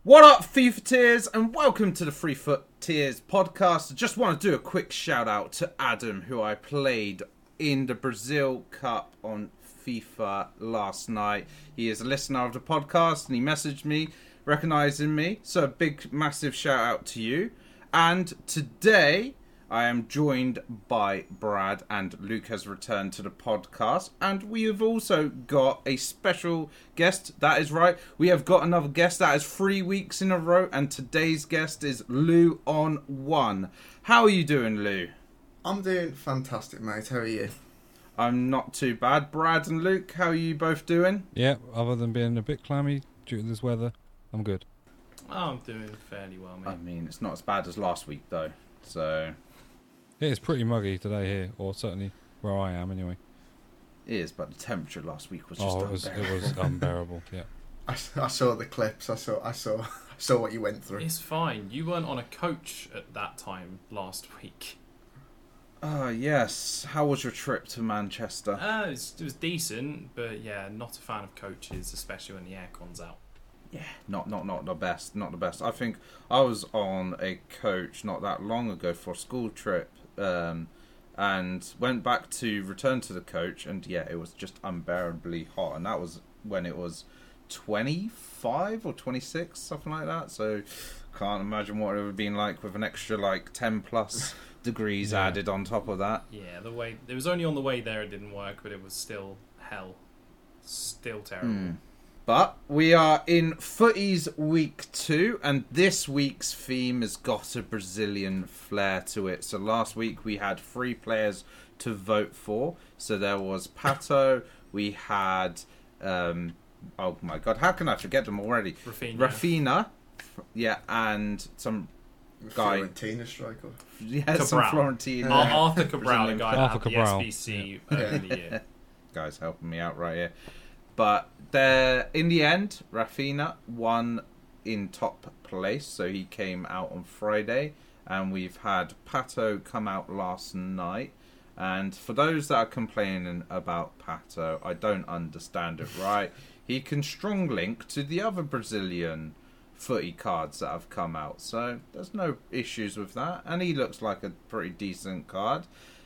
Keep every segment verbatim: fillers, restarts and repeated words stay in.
What up, FIFA Tears, and welcome to the Free Foot Tears podcast. I just want to do a quick shout out to Adam, who I played in the Brazil Cup on FIFA last night. He is a listener of the podcast and he messaged me recognizing me, so a big massive shout out to you. And today I am joined by Brad, and Luke has returned to the podcast, and we have also got a special guest. That is right, we have got another guest. That is three weeks in a row, and today's guest is Lou on one. How are you doing, Lou? I'm doing fantastic, mate. How are you? I'm not too bad. Brad and Luke, how are you both doing? Yeah, other than being a bit clammy due to this weather, I'm good. Oh, I'm doing fairly well, mate. I mean, it's not as bad as last week, though, so... It is pretty muggy today here, or certainly where I am anyway. It is, but the temperature last week was just oh, it was, unbearable. it was unbearable, yeah. I, I saw the clips. I saw. I saw. I saw what you went through. It's fine. You weren't on a coach at that time last week. Ah, yes. How was your trip to Manchester? Uh, it, was, it was decent, but yeah, not a fan of coaches, especially when the aircon's out. Yeah, not not not the best, not the best. I think I was on a coach not that long ago for a school trip, um, and went back to return to the coach, and yeah, it was just unbearably hot, and that was when it was twenty-five or twenty-six, something like that. So can't imagine what it would have been like with an extra like ten plus degrees Yeah. added on top of that. Yeah, the way it was only on the way there it didn't work, but it was still hell, still terrible. Mm. But we are in Footies week two, and this week's theme has got a Brazilian flair to it. So last week we had three players to vote for. So there was Pato, we had, um, oh my god, how can I forget them already? Rafinha. Rafinha, yeah, and some guy. Fiorentina striker. Yeah, some Cabral. Florentine. Ar- Arthur Cabral, the Brazilian guy Arthur at the Cabral. S B C earlier in the year. Guys helping me out right here. But there, in the end, Rafinha won in top place, so he came out on Friday, and we've had Pato come out last night. And for those that are complaining about Pato, I don't understand it, right? He can strong link to the other Brazilian footy cards that have come out, so there's no issues with that, and he looks like a pretty decent card.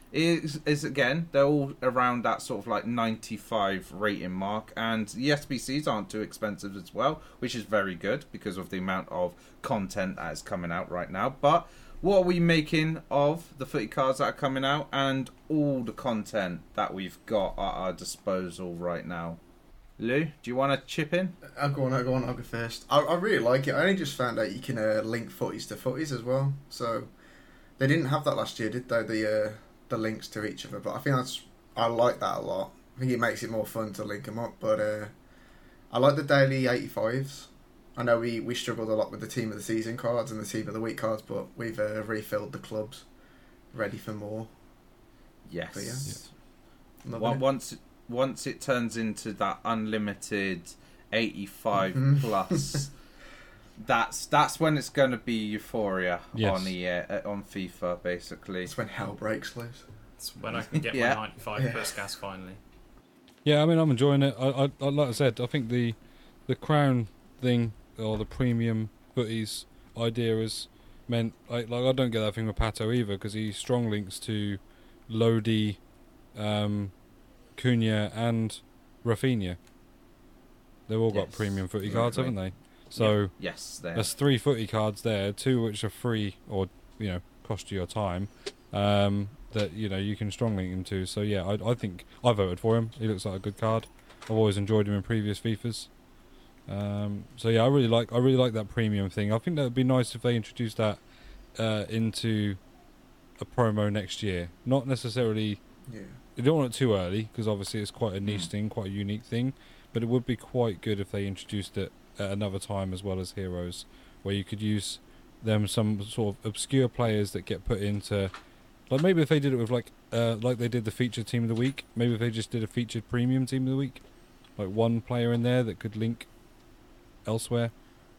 Is is again, they're all around that sort of like ninety-five rating mark, and the S B Cs aren't too expensive as well, which is very good because of the amount of content that is coming out right now. But what are we making of the footy cards that are coming out and all the content that we've got at our disposal right now? Lou, do you want to chip in? I'll go on. I'll go on. I'll go first. I, I really like it. I only just found out you can uh, link footies to footies as well. So they didn't have that last year, did they? The uh, the links to each other, but I think that's I like that a lot. I think it makes it more fun to link them up. But uh, I like the daily eighty-fives. I know we, we struggled a lot with the team of the season cards and the team of the week cards, but we've uh, refilled the clubs, ready for more. Yes. But yeah. Well, Loving it. once once it turns into that unlimited eighty-five Mhm. plus, that's that's when it's going to be euphoria Yes. on the uh, on FIFA basically. It's when hell breaks loose. It's when I can get Yeah. my ninety-five Yeah. Puskas finally. Yeah, I mean, I'm enjoying it. I, I, I like I said, I think the the crown thing or the premium footies idea has meant like, like I don't get that thing with Pato either because he strong links to Lodi, um, Cunha and Rafinha. They've all got Yes, premium footy exactly. cards, haven't they? So Yes, there. there's three footy cards there, two which are free or you know cost you your time. Um, that you know you can strong link him to. So yeah, I, I think I voted for him. He looks like a good card. I've always enjoyed him in previous FIFAs. Um, so yeah, I really like I really like that premium thing. I think that would be nice if they introduced that uh, into a promo next year. Not necessarily. Yeah. You don't want it too early because obviously it's quite a niche Mm. thing, quite a unique thing. But it would be quite good if they introduced it at another time as well as Heroes, where you could use them some sort of obscure players that get put into. Like maybe if they did it with like uh, like they did the featured team of the week. Maybe if they just did a featured premium team of the week, like one player in there that could link elsewhere.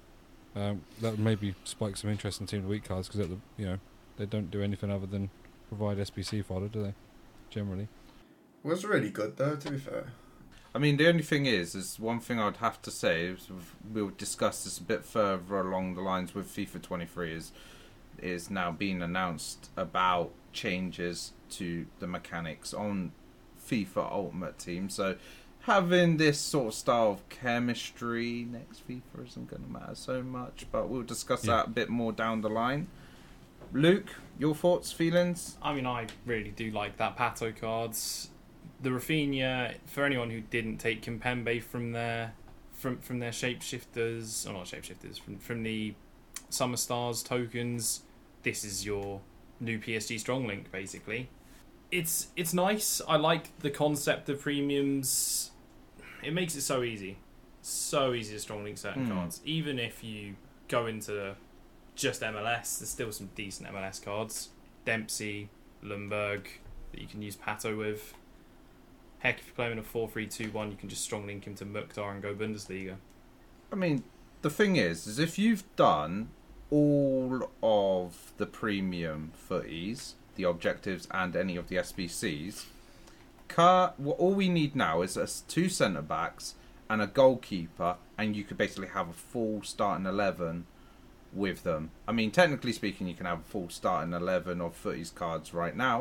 Um, that would maybe spike some interest in team of the week cards because you know they don't do anything other than provide S B C fodder, do they? Generally. It was really good though, to be fair. I mean, the only thing is, is one thing I'd have to say, is we'll discuss this a bit further along the lines with FIFA twenty-three, is is now being announced about changes to the mechanics on FIFA Ultimate Team. So having this sort of style of chemistry next FIFA isn't going to matter so much, but we'll discuss Yeah. that a bit more down the line. Luke, your thoughts, feelings? I mean, I really do like that Pato cards. The Rafinha, for anyone who didn't take Kimpembe from their from from their shapeshifters, or not shapeshifters, from from the Summer Stars tokens, this is your new P S G Strong Link, basically. It's it's nice. I like the concept of premiums. It makes it so easy, so easy to Strong Link certain Mm. cards. Even if you go into just M L S, there's still some decent M L S cards. Dempsey, Lundberg, that you can use Pato with. Heck, if you play him in a four three two one, you can just strong link him to Mukhtar and go Bundesliga. I mean, the thing is, is if you've done all of the premium footies, the objectives, and any of the S B Cs, car, well, all we need now is a, two centre backs and a goalkeeper, and you could basically have a full starting eleven with them. I mean, technically speaking, you can have a full starting eleven of footies cards right now,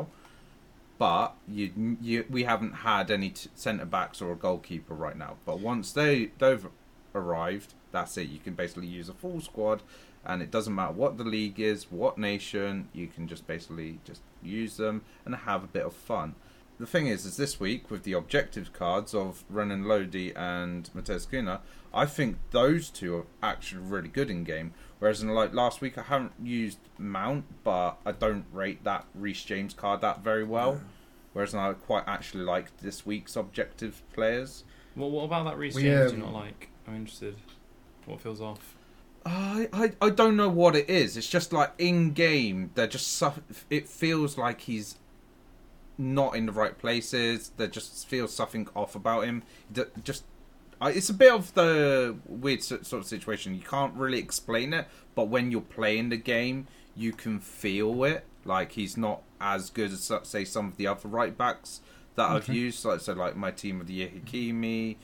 but you, you we haven't had any t- centre backs or a goalkeeper right now. But once they they've arrived, that's it. You can basically use a full squad, and it doesn't matter what the league is, what nation. You can just basically just use them and have a bit of fun. The thing is, is this week with the objective cards of Renan Lodi and Mateusz Kuna, I think those two are actually really good in game. Whereas in like last week, I haven't used Mount, but I don't rate that Reece James card that very well. Yeah. Whereas I quite actually like this week's objective players. Well, what about that Reece We, James? Do um, you not like? I'm interested. What feels off? I, I I don't know what it is. It's just like in game, they're just suff- it feels like he's not in the right places. There just feels something off about him. D- Just I, it's a bit of the weird so- sort of situation. You can't really explain it, but when you're playing the game, you can feel it. Like he's not as good as say some of the other right backs that I've Okay. used. Like so, like my team of the year Hakimi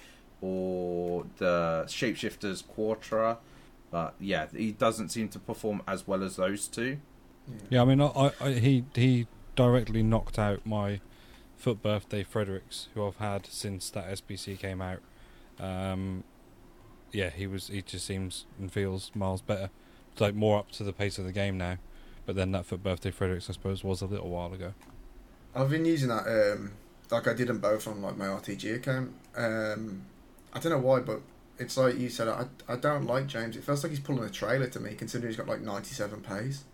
or the Shapeshifters Quartra. But yeah, he doesn't seem to perform as well as those two. Yeah, I mean, I, I, he he directly knocked out my foot birthday Fredericks, who I've had since that S B C came out. Um, yeah, he was. He just seems and feels miles better. It's like more up to the pace of the game now. But then that foot birthday Fredericks, I suppose, was a little while ago. I've been using that, um, like I did them both on like my R T G account. Um, I don't know why, but it's like you said, I, I don't like James. It feels like he's pulling a trailer to me, considering he's got like ninety-seven pace.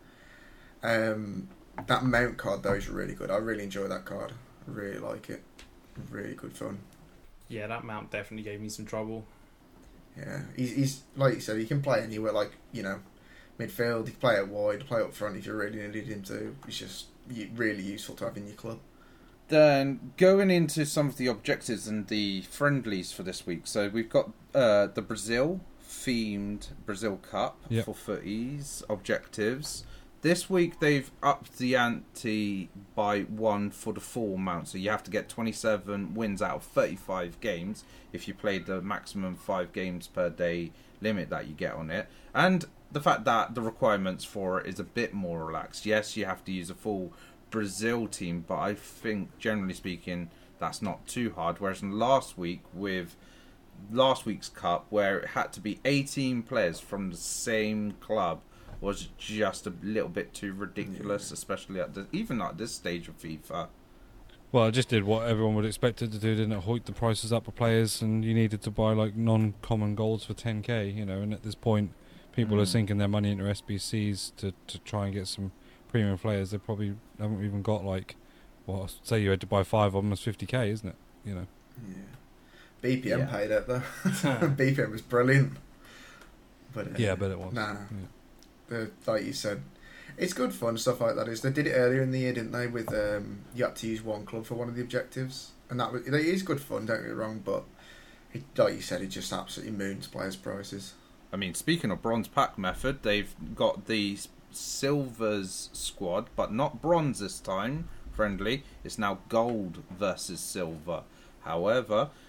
Um, that Mount card, though, is really good. I really enjoy that card. I really like it. Really good fun. Yeah, that Mount definitely gave me some trouble. Yeah, he's, he's like you said, he can play anywhere, like, you know, midfield, he can play out wide, play up front if you really needed him to. It's just y- really useful to have in your club. Then going into some of the objectives and the friendlies for this week. So we've got uh, the Brazil themed Brazil Cup Yep. for footies objectives. This week they've upped the ante by one for the full amount. So you have to get twenty-seven wins out of thirty-five games if you play the maximum five games per day limit that you get on it. And the fact that the requirements for it is a bit more relaxed. Yes, you have to use a full Brazil team, but I think generally speaking that's not too hard. Whereas in last week with last week's cup, where it had to be eighteen players from the same club, was just a little bit too ridiculous, especially at the, even at this stage of FIFA. Well, I just did what everyone would expect it to do, didn't it? Hoik the prices up for players, and you needed to buy like non-common golds for ten k, you know. And at this point, people Mm. are sinking their money into S B Cs to, to try and get some premium players. They probably haven't even got like, well, say you had to buy five of them, it's fifty k, isn't it? You know. Yeah. B P M Yeah. paid it, though. B P M was brilliant. But uh, Yeah, but it was. Nah. Yeah. The, like you said, it's good fun, stuff like that. Is they did it earlier in the year, didn't they? With um, you had to use one club for one of the objectives, and that was, it is good fun. Don't get me wrong, but it, like you said, it just absolutely moons players' prices. I mean, speaking of bronze pack method, they've got the silvers squad, but not bronze this time. Friendly, it's now gold versus silver. However,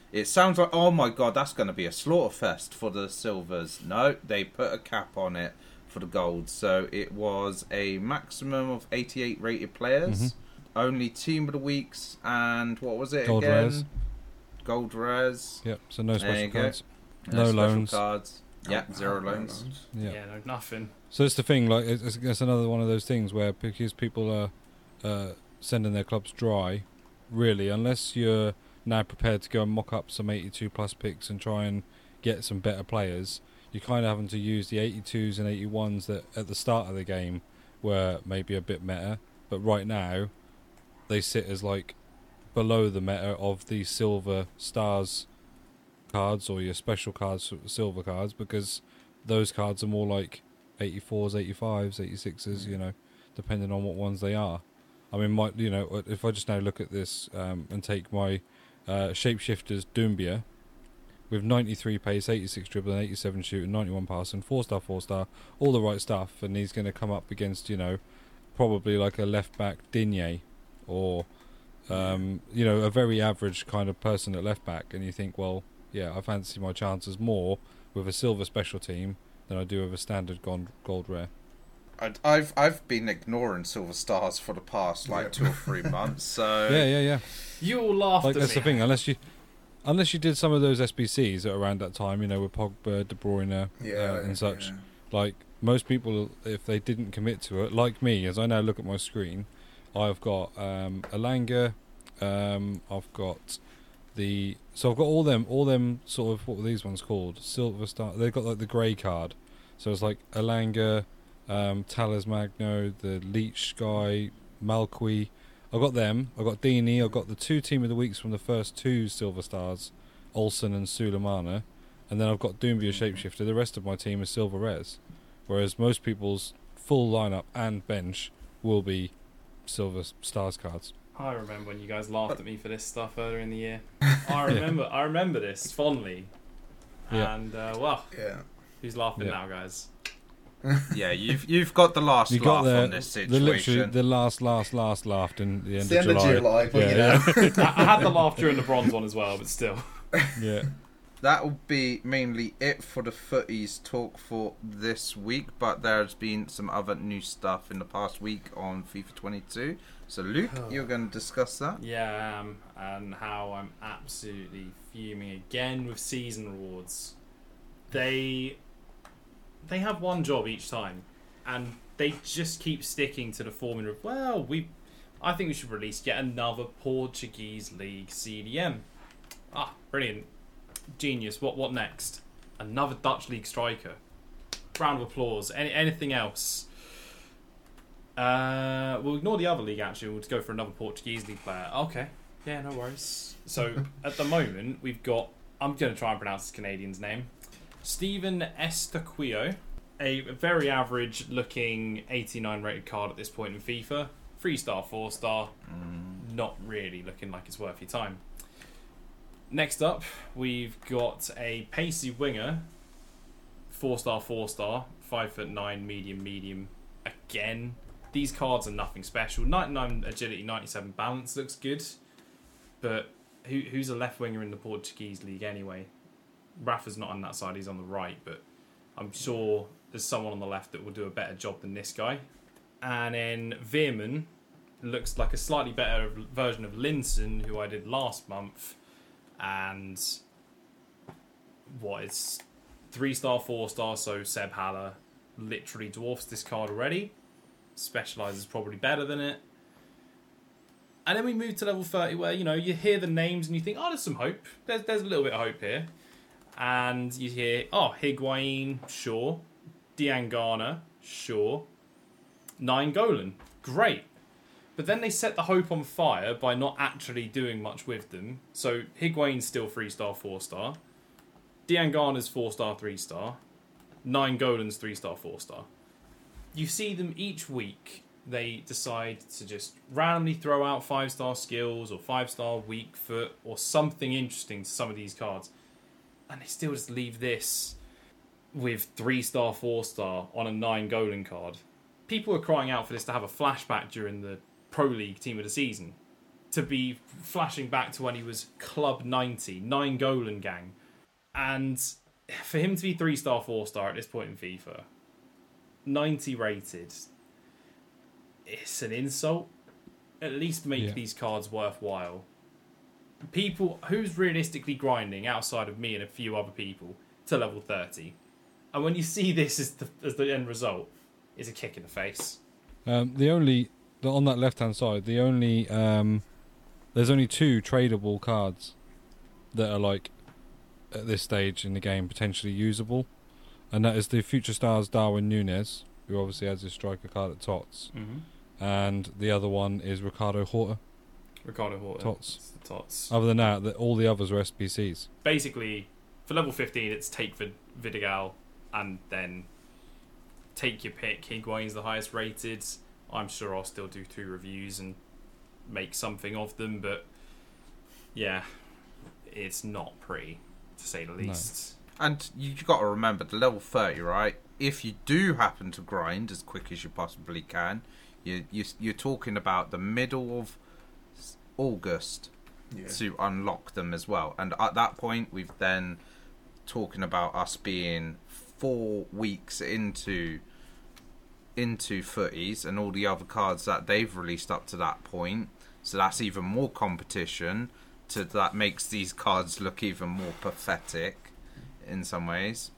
It sounds like, oh my god, that's going to be a slaughterfest for the silvers. No, they put a cap on it for the gold. So it was a maximum of eighty-eight rated players. Mhm. Only team of the weeks, and what was it Gold again? rares. Gold rares. Yep. So no There special you go. cards. No No special loans. cards. Yeah, Oh, zero no loans. Yeah. Yeah, no, nothing. So it's the thing. Like it's, it's it's another one of those things where because people are uh, sending their clubs dry, really, unless you're now prepared to go and mock up some eighty-two plus picks and try and get some better players, you're kind of having to use the eighty-twos and eighty-ones that at the start of the game were maybe a bit meta, but right now they sit as like below the meta of the silver stars cards or your special cards, silver cards, because those cards are more like eighty-fours, eighty-fives, eighty-sixes, you know, depending on what ones they are. I mean, my, you know, if I just now look at this um, and take my uh, Shapeshifters Doumbia with ninety-three pace, eighty-six dribble, and eighty-seven shoot, and ninety-one pass, and four star, four star, all the right stuff, and he's going to come up against, you know, probably like a left back Digne or, um, you know, a very average kind of person at left back, and you think, well, yeah, I fancy my chances more with a silver special team than I do with a standard gold, gold rare. I- I've I've been ignoring silver stars for the past like Yeah. two or three months. So Yeah, yeah, yeah. You all laughed Like at that's me. the thing. Unless you, unless you did some of those S B Cs at around that time, you know, with Pogba, De Bruyne, Yeah, uh, and such. yeah. Like most people, if they didn't commit to it, like me, as I now look at my screen, I've got um, Alanga, um, I've got the so I've got all them, all them sort of what were these ones called? Silver Star. They've got like the grey card, so it's like Alanga, um, Talas Magno, the Leech guy, Malqui. I've got them. I've got Dini. I've got the two team of the weeks from the first two Silver Stars, Olsen and Sulemana. And then I've got Doumbia Shapeshifter. The rest of my team is Silver Res. Whereas most people's full lineup and bench will be Silver Stars cards. I remember when you guys laughed at me for this stuff earlier in the year. I remember. I remember this fondly. Yeah. And uh, well, Yeah. who's laughing Yeah. now, guys? yeah, you've you've got the last You laugh got the, on this the situation. literally the last, last, last laughed in the end It's the of end July. of July, but Yeah, you know. yeah. I, I had the laugh during the bronze one as well, but still. Yeah. That will be mainly it for the footies talk for this week, but there's been some other new stuff in the past week on FIFA twenty-two. So Luke, you're going to discuss that? Yeah, I am, and how I'm absolutely fuming again with season rewards. They they have one job each time, and they just keep sticking to the formula of, well, we I think we should release yet another Portuguese League C D M. Ah, brilliant. Genius. What what next? Another Dutch League striker. Round of applause. Any, anything else? Uh, we'll ignore the other league actually. We'll just go for another Portuguese league player. Okay. Yeah, no worries. So at the moment we've got, I'm going to try and pronounce this Canadian's name, Stephen Estaquio, a very average looking eighty-nine rated card at this point in FIFA. Three star, four star. Mm. Not really looking like it's worth your time. Next up, we've got a pacey winger, four star, four star, five foot nine, medium, medium. Again, these cards are nothing special. ninety-nine agility, ninety-seven balance looks good, but who who's a left winger in the Portuguese league anyway? Rafa's not on that side; he's on the right, but I'm sure there's someone on the left that will do a better job than this guy. And then Veerman looks like a slightly better version of Linson, who I did last month. And what is three star, four star, so Seb Haller literally dwarfs this card already. Specializes probably better than it. And then we move to level thirty where, you know, you hear the names and you think, oh, there's some hope. There's, there's a little bit of hope here. And you hear, oh, Higuain, sure. Diangana, sure. Nine Golan, great. But then they set the hope on fire by not actually doing much with them. So Higuain's still three star, four star. Diangana's four star, three star. Nine Golan's three star, four star. You see them each week. They decide to just randomly throw out five star skills or five star weak foot or something interesting to some of these cards. And they still just leave this with three star, four star on a nine Golan card. People are crying out for this to have a flashback during the Pro League team of the season. to be flashing back to when he was Club ninety, nine Golan gang. And for him to be three star, four star at this point in FIFA, ninety rated, it's an insult. At least make Yeah. these cards worthwhile. People, who's realistically grinding outside of me and a few other people to level thirty? And when you see this as the, as the end result, it's a kick in the face. Um, the only the, on that left hand side, the only um, there's only two tradable cards that are like at this stage in the game potentially usable, and that is the Future Stars Darwin Núñez, who obviously has his striker card at Tots, Mm-hmm. and the other one is Ricardo Horta. Ricardo Horta. Tots. It's the Tots. Other than that, the, all the others are S B Cs. Basically, for level fifteen, it's take Vid- Vidigal and then take your pick. Higuain's the highest rated. I'm sure I'll still do two reviews and make something of them, but yeah, it's not pretty, to say the least. And you've got to remember, the level thirty, right? If you do happen to grind as quick as you possibly can, you, you, you're talking about the middle of August Yeah. to unlock them as well. And at that point, we've then talking about us being four weeks into into footies and all the other cards that they've released up to that point. So that's even more competition. To that makes these cards look even more pathetic in some ways.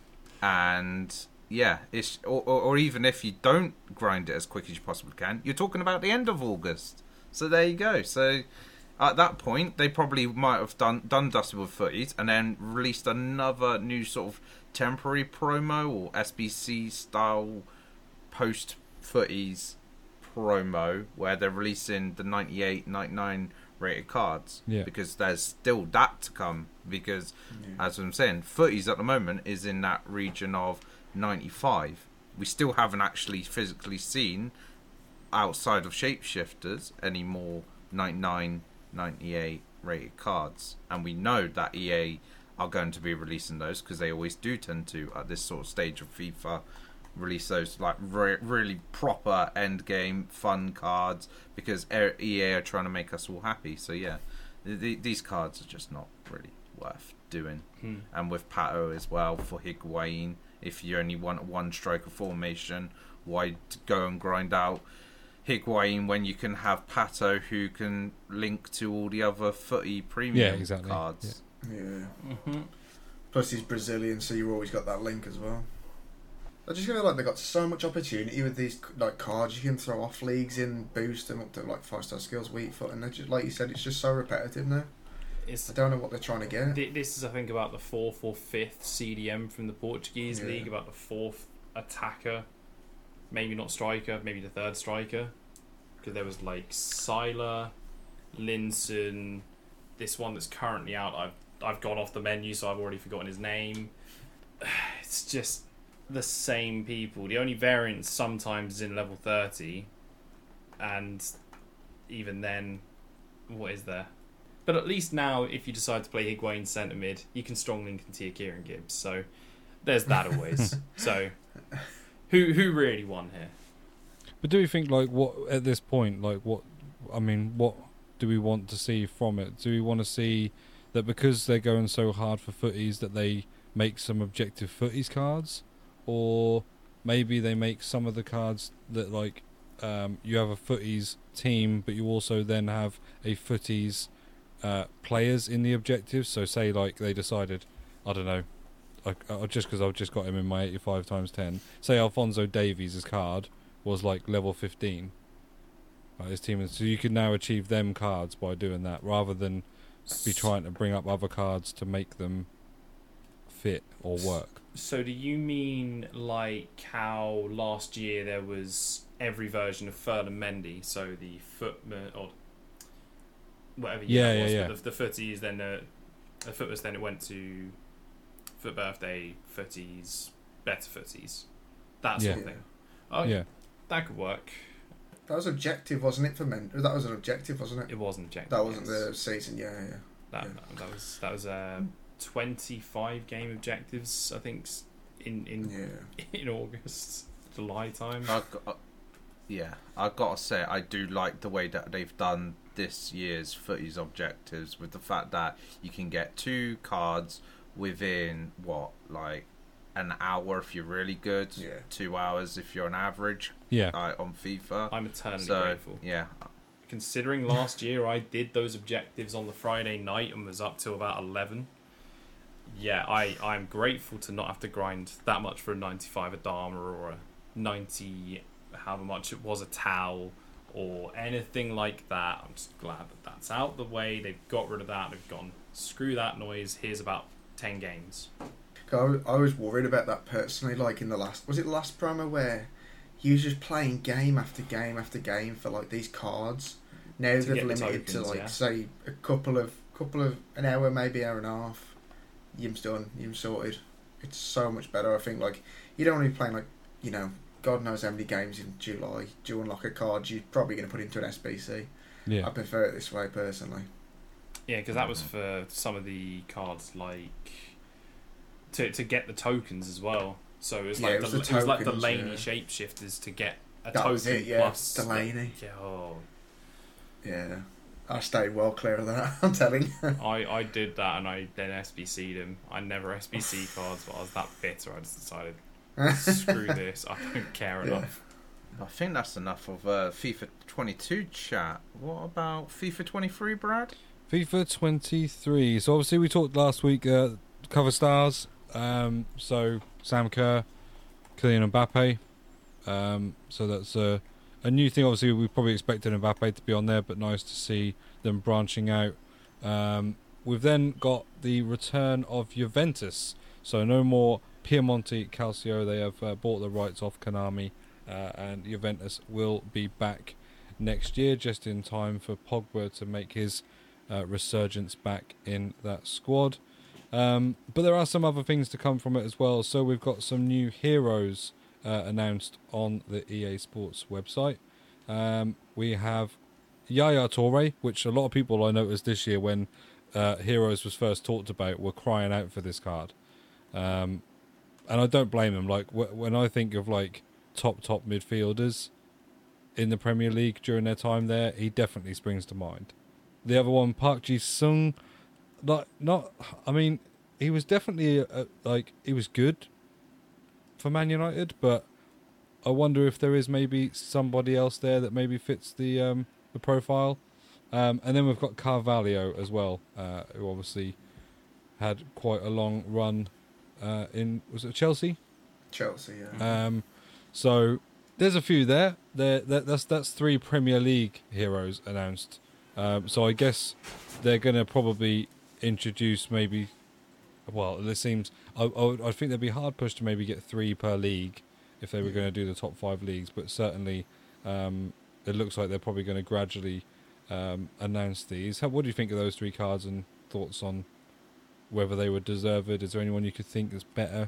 And yeah, it's or, or, or even if you don't grind it as quick as you possibly can, you're talking about the end of August. So there you go. So at that point, they probably might have done done Dusty with footies and then released another new sort of temporary promo or S B C style post footies promo where they're releasing the ninety-eight, ninety-nine rated cards. Yeah. Because there's still that to come. Because Yeah. as I'm saying, footies at the moment is in that region of ninety-five. We still haven't actually physically seen, outside of Shapeshifters, any more ninety-nine, ninety-eight rated cards. And we know that E A are going to be releasing those because they always do tend to, at this sort of stage of FIFA, release those like re- really proper end game fun cards because E A are trying to make us all happy. So yeah, th- th- these cards are just not really worth doing. Hmm. And with Pato as well for Higuain, if you only want one striker formation, why t- go and grind out Higuain when you can have Pato who can link to all the other footy premium Yeah, exactly. cards? Yeah. Mm-hmm. Plus he's Brazilian, so you've always got that link as well. I just feel like they got so much opportunity with these like cards you can throw off leagues in, boost them up to like five star skills, weak foot, and they're just like you said, it's just so repetitive now. It's I don't know what they're trying to get. Th- This is, I think, about the fourth or fifth C D M from the Portuguese Yeah. league, about the fourth attacker, maybe not striker, maybe the third striker, because there was like Sila, Linson, this one that's currently out. I've I've gone off the menu, so I've already forgotten his name. It's just the same people. The only variance sometimes is in level thirty, and even then, what is there? But at least now, if you decide to play Higuain centre mid, you can strong link into your Kieran Gibbs. So there's that always. So who who really won here? But do we think like what at this point, like what I mean, what do we want to see from it? Do we want to see that because they're going so hard for footies that they make some objective footies cards, or maybe they make some of the cards that like um, you have a footies team, but you also then have a footies uh, players in the objectives. So say like they decided, I don't know, I, I, just because I've just got him in my eighty-five times ten. Say Alphonso Davies' card was like level fifteen. Right, his team is, so you can now achieve them cards by doing that, rather than be trying to bring up other cards to make them fit or work. So do you mean like how last year there was every version of Ferland Mendy, so the footman or whatever year Yeah, that was, yeah, but the, the footies, then the, the foot was then it went to foot birthday footies, better footies, that sort Yeah. of thing. Oh, Yeah. that could work. That was objective, wasn't it, for men? That was an objective, wasn't it? It wasn't objective. That wasn't yes. the season, yeah, yeah. That, yeah. that was that was uh, twenty-five game objectives, I think, s- in in Yeah. in August, July time. I've got, yeah, I've got to say, I do like the way that they've done this year's footy's objectives with the fact that you can get two cards within what, like an hour if you're really good, Yeah. two hours if you're an average, Yeah. uh, on FIFA. I'm eternally So grateful. yeah, Considering last year I did those objectives on the Friday night and was up till about eleven. Yeah, I, I'm grateful to not have to grind that much for a ninety-five Adama or a ninety, however much it was, a Tau or anything like that. I'm just glad that that's out the way. They've got rid of that. They've gone, screw that noise. Here's about ten games. I was, I was worried about that personally, like in the last, was it the last promo where you was just playing game after game after game for like these cards. Now To they've get the limited to tokens, like yeah. say a couple of couple of an hour, maybe hour and a half. Yim's done, Yim's sorted. It's so much better. I think like you don't want to be playing like, you know, God knows how many games in July. Do you unlock a card you're probably going to put into an S B C? Yeah. I prefer it this way personally. Yeah, because that was for some of the cards, like to to get the tokens as well. So it was Yeah, like it was the, the it was like the tokens, Laney yeah. shapeshifters to get a That token was it, yeah, plus Delaney. Yeah, oh, Yeah, I stayed well clear of that. I'm telling. I I did that and I then S B C'd him. I never S B C cards, but I was that bitter. I just decided, screw this. I don't care Yeah. enough. I think that's enough of uh, FIFA twenty-two chat. What about FIFA twenty-three, Brad? FIFA twenty-three. So obviously we talked last week, uh, cover stars. Um, so Sam Kerr, Kylian Mbappe. Um, so that's a, a new thing. Obviously we probably expected Mbappe to be on there, but nice to see them branching out. Um, we've then got the return of Juventus. So no more Piemonte Calcio. They have uh, bought the rights off Konami, uh, and Juventus will be back next year, just in time for Pogba to make his uh, resurgence back in that squad. Um, but there are some other things to come from it as well. So we've got some new heroes uh, announced on the E A Sports website. Um, we have Yaya Toure, which a lot of people I noticed this year when uh, Heroes was first talked about were crying out for this card. Um, and I don't blame them. Like wh- when I think of like top top midfielders in the Premier League during their time there, he definitely springs to mind. The other one, Park Ji-sung, like not. I mean, he was definitely a, a, like he was good for Man United, but I wonder if there is maybe somebody else there that maybe fits the um, the profile. Um, and then we've got Carvalho as well, uh, who obviously had quite a long run uh, in was it Chelsea? Chelsea, yeah. Um, so there's a few there. There, that, that's that's three Premier League heroes announced. Um, so I guess they're going to probably introduce maybe. Well, it seems I, I I think they'd be hard pushed to maybe get three per league if they were going to do the top five leagues. But certainly, um, it looks like they're probably going to gradually um, announce these. How, what do you think of those three cards and thoughts on whether they were deserved? Is there anyone you could think is better?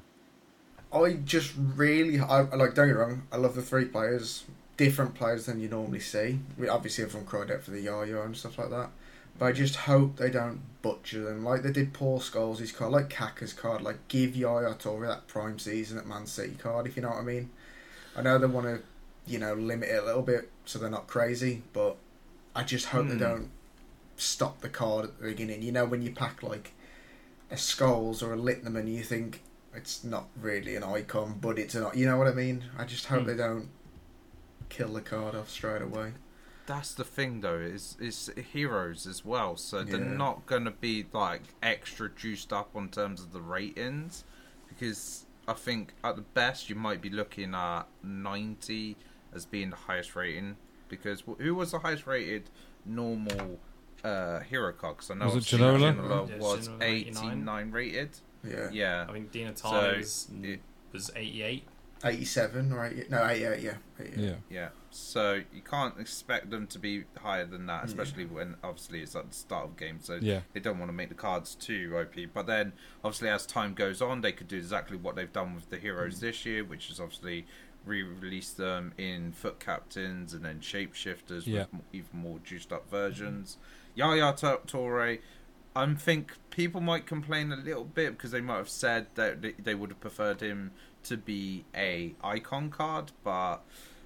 I just really, I like. Don't get me wrong. I love the three players, different players than you normally see. We obviously everyone cried out for the Yaya and stuff like that, but I just hope they don't butcher them like they did Paul Scholes' card, like Kaka's card. Like give Yaya Toure that prime season at Man City card, if you know what I mean. I know they want to, you know, limit it a little bit so they're not crazy, but I just hope Mm. they don't stop the card at the beginning. You know, when you pack like a Scholes or a Littman and you think it's not really an icon, but it's an, you know what I mean? I just hope Mm. they don't kill the card off straight away. That's the thing, though. Is is heroes as well, so they're Yeah. not gonna be like extra juiced up on terms of the ratings, because I think at the best you might be looking at ninety as being the highest rating. Because wh- who was the highest rated normal uh, hero card? Because I know Was it obviously Ginola? Ginola Yeah, was Ginola eighty-nine eighty-nine rated. Yeah. Yeah. I think Dina Tana So, was, it- was eighty-eight. eighty-seven or eighty, no, eighty-eight, yeah. eighty-eight. Yeah. Yeah, so you can't expect them to be higher than that, Yeah. especially when obviously it's at the start of the game, so Yeah. they don't want to make the cards too O P. But then, obviously, as time goes on, they could do exactly what they've done with the heroes this year, which is obviously re-release them in foot captains and then shapeshifters Yeah. with m- even more juiced up versions. Yaya T- Toure, I think people might complain a little bit because they might have said that they- they would have preferred him to be a icon card, but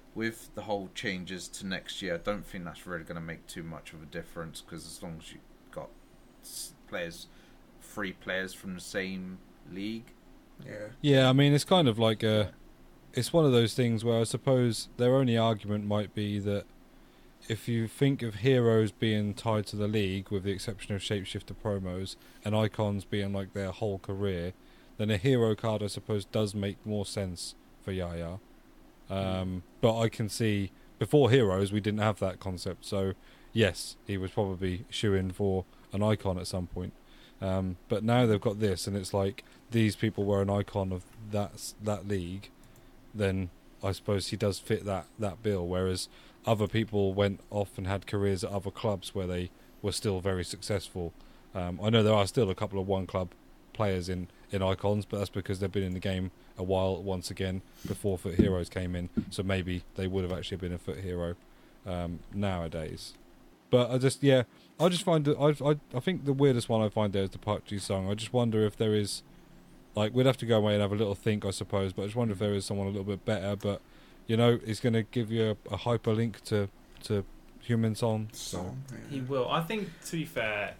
with the whole changes to next year, I don't think that's really going to make too much of a difference, because as long as you've got players, three players from the same league. Yeah. Yeah, I mean, it's kind of like a... It's one of those things where I suppose their only argument might be that if you think of heroes being tied to the league, with the exception of Shapeshifter promos, and icons being like their whole career, then a hero card, I suppose, does make more sense for Yaya. Um, but I can see, before Heroes, we didn't have that concept, so yes, he was probably shoo-in for an icon at some point. Um, but now they've got this, and it's like, these people were an icon of that, that league, then I suppose he does fit that, that bill, whereas other people went off and had careers at other clubs where they were still very successful. Um, I know there are still a couple of one-club players in, in icons, but that's because they've been in the game a while once again before Foot Heroes came in, so maybe they would have actually been a Foot Hero um, nowadays. But I just, yeah, I just find that, I, I, I think the weirdest one I find there is the Park Ji song. I just wonder if there is, like, we'd have to go away and have a little think, I suppose, but I just wonder if there is someone a little bit better, but, you know, he's going to give you a, a hyperlink to, to Human Song. So. Song, yeah. He will. I think, to be fair,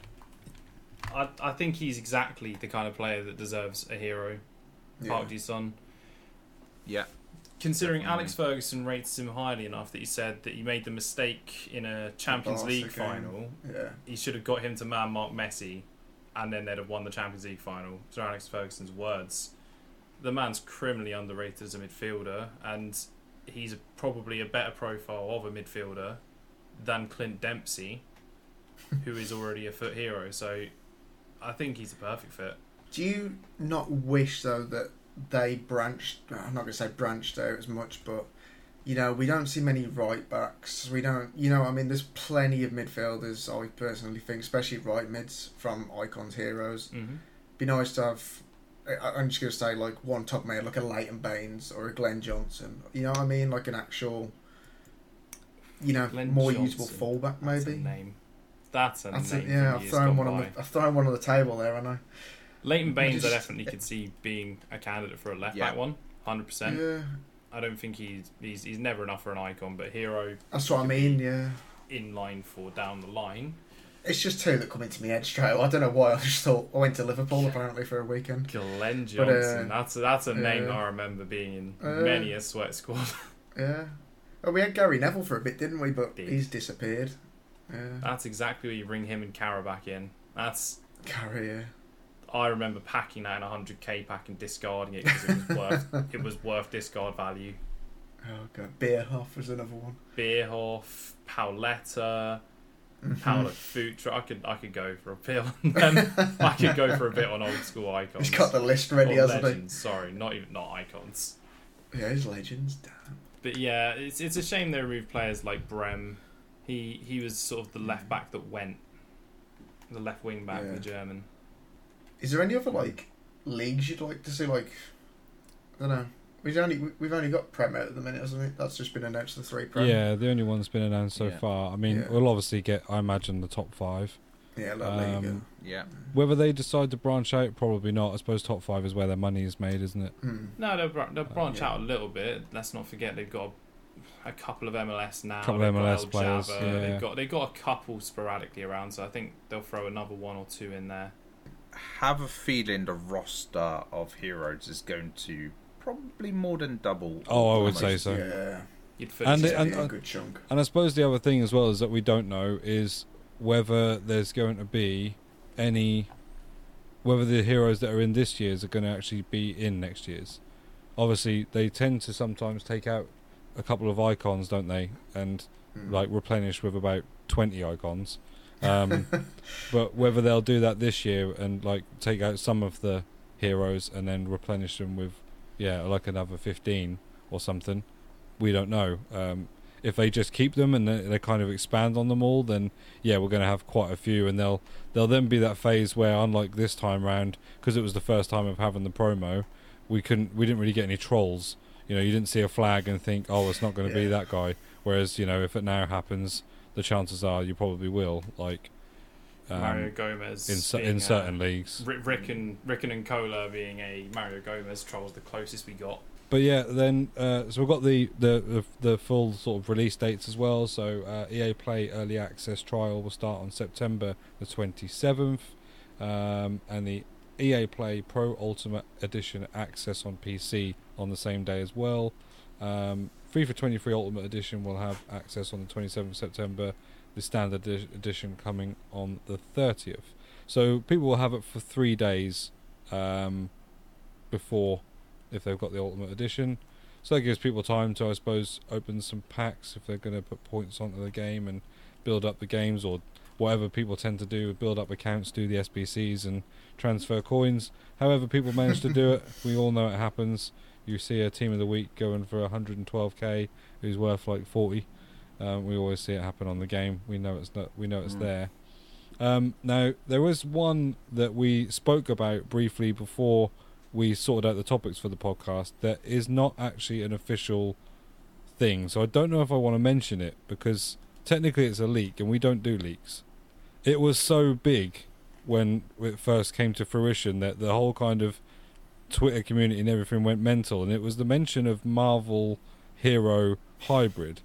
I I think he's exactly the kind of player that deserves a hero. Yeah. Park Ji-sun. Yeah. Considering Definitely. Alex Ferguson rates him highly enough that he said that he made the mistake in a Champions Barca League game. final, Yeah. he should have got him to man mark Messi, and then they'd have won the Champions League final. So Alex Ferguson's words. The man's criminally underrated as a midfielder, and he's probably a better profile of a midfielder than Clint Dempsey, who is already a Foot Hero. So I think he's a perfect fit. Do you not wish, though, that they branched... I'm not going to say branched out as much, but, you know, we don't see many right-backs. We don't... You know, I mean, there's plenty of midfielders, I personally think, especially right mids from Icons Heroes. Mm-hmm. Be nice to have... I- I'm just going to say, like, one top mate, like a Leighton Baines or a Glenn Johnson. You know what I mean? Like an actual, you know, Glenn more Johnson. usable fullback, That's maybe. a name. That's a That's name. it, yeah, for I've years thrown gone one on by. the I've thrown one on the table there, I know. Leighton Baines, I Just- definitely could see being a candidate for a left Yeah. back one, hundred percent. Yeah, I don't think he's, he's he's never enough for an icon, but hero that's what I mean. Yeah, in line for down the line. it's just two that come into my head straight away. I don't know why. I just thought I went to Liverpool apparently for a weekend. Glenn But, uh, Johnson, that's a, that's a name yeah. I remember being in Uh, many a sweat squad. Yeah, oh, we had Gary Neville for a bit, didn't we? But Did. he's disappeared. Yeah, That's exactly where you bring him and Cara back in. That's Gary. Yeah. I remember packing that in a one hundred k pack and discarding it because it was worth it was worth discard value. Oh god, Beerhoff was another one. Bierhoff, Paoletta, Mhm. Paolo Futra. I could I could go for a bit on them. I could go for a bit on old school icons. He's got the list ready, Or hasn't legends, sorry, not even not icons. he? Yeah, he's legends. Damn. But yeah, it's it's a shame they removed players like Brem. He he was sort of the left back that went, the left wing back, Yeah. the German. Is there any other like leagues you'd like to see? Like, I don't know. We've only we've only got Prem out at the minute, hasn't it? That's just been announced. The three Prem. Yeah, the only one that's been announced so Yeah. far. I mean, Yeah. we'll obviously get, I imagine, the top five. Yeah, La Liga. Um, Yeah. Whether they decide to branch out, probably not. I suppose top five is where their money is made, isn't it? Hmm. No, they'll, br- they'll branch yeah. out a little bit. Let's not forget they've got a, a couple of M L S now. Couple they've of M L S got El players, Jabba, yeah. They've got they've got a couple sporadically around, so I think they'll throw another one or two in there. Have a feeling the roster of heroes is going to probably more than double. Oh, I would almost. say so. Yeah, You'd fit And it it- yeah, and- a good chunk. And I suppose the other thing as well is that we don't know is whether there's going to be any, whether the heroes that are in this year's are going to actually be in next year's. Obviously, they tend to sometimes take out a couple of icons, don't they? And Hmm. like replenish with about twenty icons. Um, but whether they'll do that this year and like take out some of the heroes and then replenish them with, yeah, like another fifteen or something, we don't know. Um, if they just keep them and they, they kind of expand on them all, then yeah, we're going to have quite a few, and they'll they'll then be that phase where, unlike this time round, because it was the first time of having the promo, we couldn't we didn't really get any trolls. You know, you didn't see a flag and think, oh, it's not going to be Yeah. that guy. Whereas, you know, if it now happens, the chances are you probably will. Like um, Mario Gomez in cer- being, in uh, certain leagues. Rick, Rick and Rick and Cola being a Mario Gomez troll is the closest we got. but yeah, then uh, so we've got the, the the the full sort of release dates as well. So uh, E A Play Early Access trial will start on September the twenty-seventh, um, and the E A Play Pro Ultimate Edition access on P C on the same day as well. Um, FIFA twenty-three Ultimate Edition will have access on the twenty-seventh of September. The Standard edi- Edition coming on the thirtieth. So people will have it for three days um, before, if they've got the Ultimate Edition. So that gives people time to, I suppose, open some packs if they're going to put points onto the game and build up the games, or whatever people tend to do, build up accounts, do the S B Cs and transfer coins. However people manage to do it, we all know it happens. You see a team of the week going for one hundred twelve k who's worth like forty. Um, we always see it happen on the game. We know it's not, we know it's mm. there. Um, now, there was one that we spoke about briefly before we sorted out the topics for the podcast that is not actually an official thing. So I don't know if I want to mention it, because technically it's a leak and we don't do leaks. It was so big when it first came to fruition that the whole kind of Twitter community and everything went mental, and it was the mention of Marvel Hero Hybrid.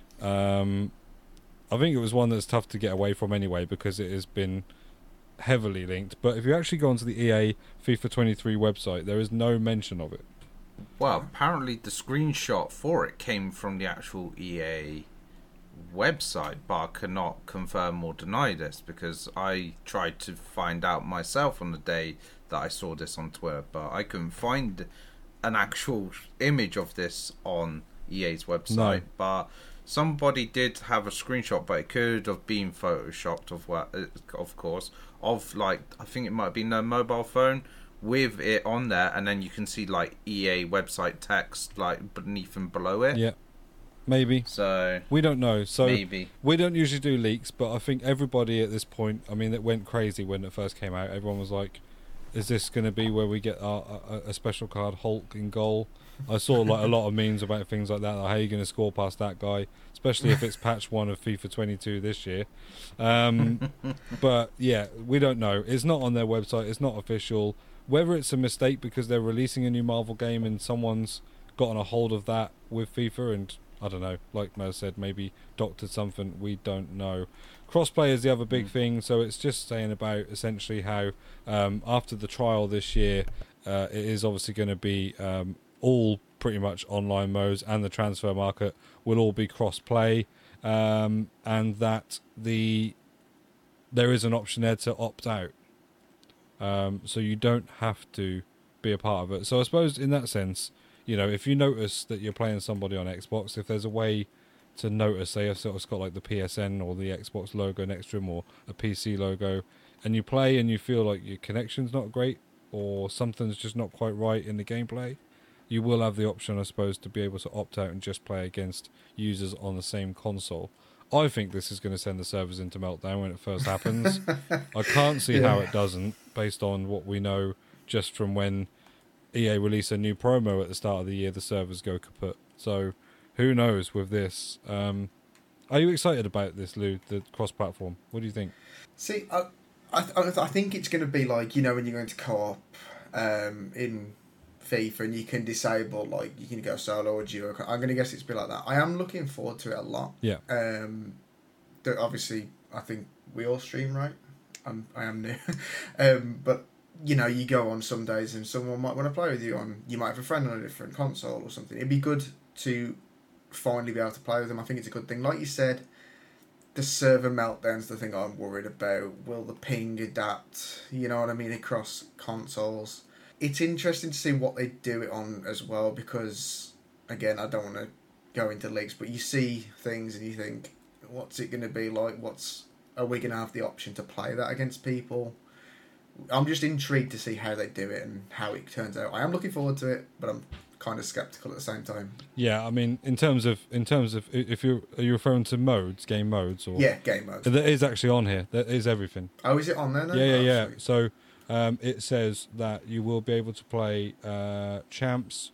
Um, I think it was one that's tough to get away from anyway, because it has been heavily linked. But if you actually go onto the E A FIFA twenty-three website, there is no mention of it. Well, apparently the screenshot for it came from the actual E A website, but I cannot confirm or deny this, because I tried to find out myself on the day that I saw this on Twitter, but I couldn't find an actual image of this on E A's website. No. But somebody did have a screenshot, but it could have been photoshopped, of what, of course, of like, I think it might have been a mobile phone with it on there, and then you can see like E A website text like beneath and below it. Yeah, maybe. So we don't know. So maybe we don't usually do leaks, but I think everybody at this point, I mean, it went crazy when it first came out. Everyone was like, is this going to be where we get our, a, a special card Hulk in goal? I saw like a lot of memes about things like that, like how are you going to score past that guy, especially if it's patch one of FIFA twenty-two this year. Um, but yeah, we don't know. It's not on their website. It's not official. Whether it's a mistake because they're releasing a new Marvel game and someone's gotten a hold of that with FIFA and, I don't know, like Mo said, maybe doctored something, we don't know. Crossplay is the other big mm. thing, so it's just saying about essentially how um, after the trial this year, uh, it is obviously going to be um, all pretty much online modes, and the transfer market will all be cross-play, um, and that the there is an option there to opt out. Um, so you don't have to be a part of it. So I suppose in that sense, you know, if you notice that you're playing somebody on Xbox, if there's a way to notice, say if it's got like the P S N or the Xbox logo next to them, or a P C logo, and you play and you feel like your connection's not great or something's just not quite right in the gameplay, you will have the option, I suppose, to be able to opt out and just play against users on the same console. I think this is going to send the servers into meltdown when it first happens. I can't see yeah. how it doesn't, based on what we know just from when E A release a new promo at the start of the year, the servers go kaput. So who knows with this? Um, are you excited about this, Lou, the cross-platform? What do you think? See, I, I, I think it's going to be like, you know, when you're going to co-op um, in FIFA and you can disable, like, you can go solo or duo. I'm going to guess it's a bit like that. I am looking forward to it a lot. Yeah. Um, obviously, I think we all stream, right? I'm, I am new. um, but, you know, you go on some days and someone might want to play with you on, you might have a friend on a different console or something. It'd be good to finally be able to play with them. I think it's a good thing. Like you said, the server meltdown's the thing I'm worried about. Will the ping adapt, you know what I mean, across consoles? It's interesting to see what they do it on as well, because, again, I don't want to go into leaks, but you see things and you think, what's it going to be like? What's Are we going to have the option to play that against people? I'm just intrigued to see how they do it and how it turns out. I am looking forward to it, but I'm kind of skeptical at the same time. Yeah, I mean, in terms of in terms of if you are you referring to modes, game modes, or yeah, game modes. That is actually on here. That is everything. Oh, is it on there now? Yeah, yeah, oh, yeah. sweet. So um, it says that you will be able to play uh, champs,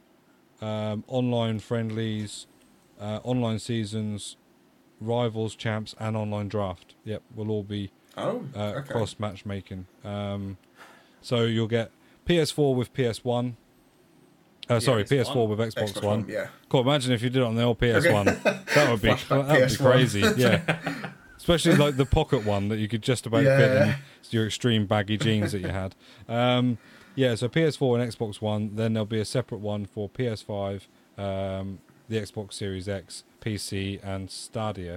um, online friendlies, uh, online seasons, rivals, champs, and online draft. Yep, will all be oh uh, okay. cross matchmaking. Um, so you'll get P S four with P S one. Uh, sorry, P S P S four one. with Xbox, Xbox One. One, yeah. Cool. Imagine if you did it on the old P S one. Okay. That would be Flashback that would be P S one. crazy. Yeah. Especially like the pocket one that you could just about Yeah. fit in your extreme baggy jeans that you had. Um, yeah, so P S four and Xbox One. Then there'll be a separate one for P S five, um, the Xbox Series X, P C, and Stadia.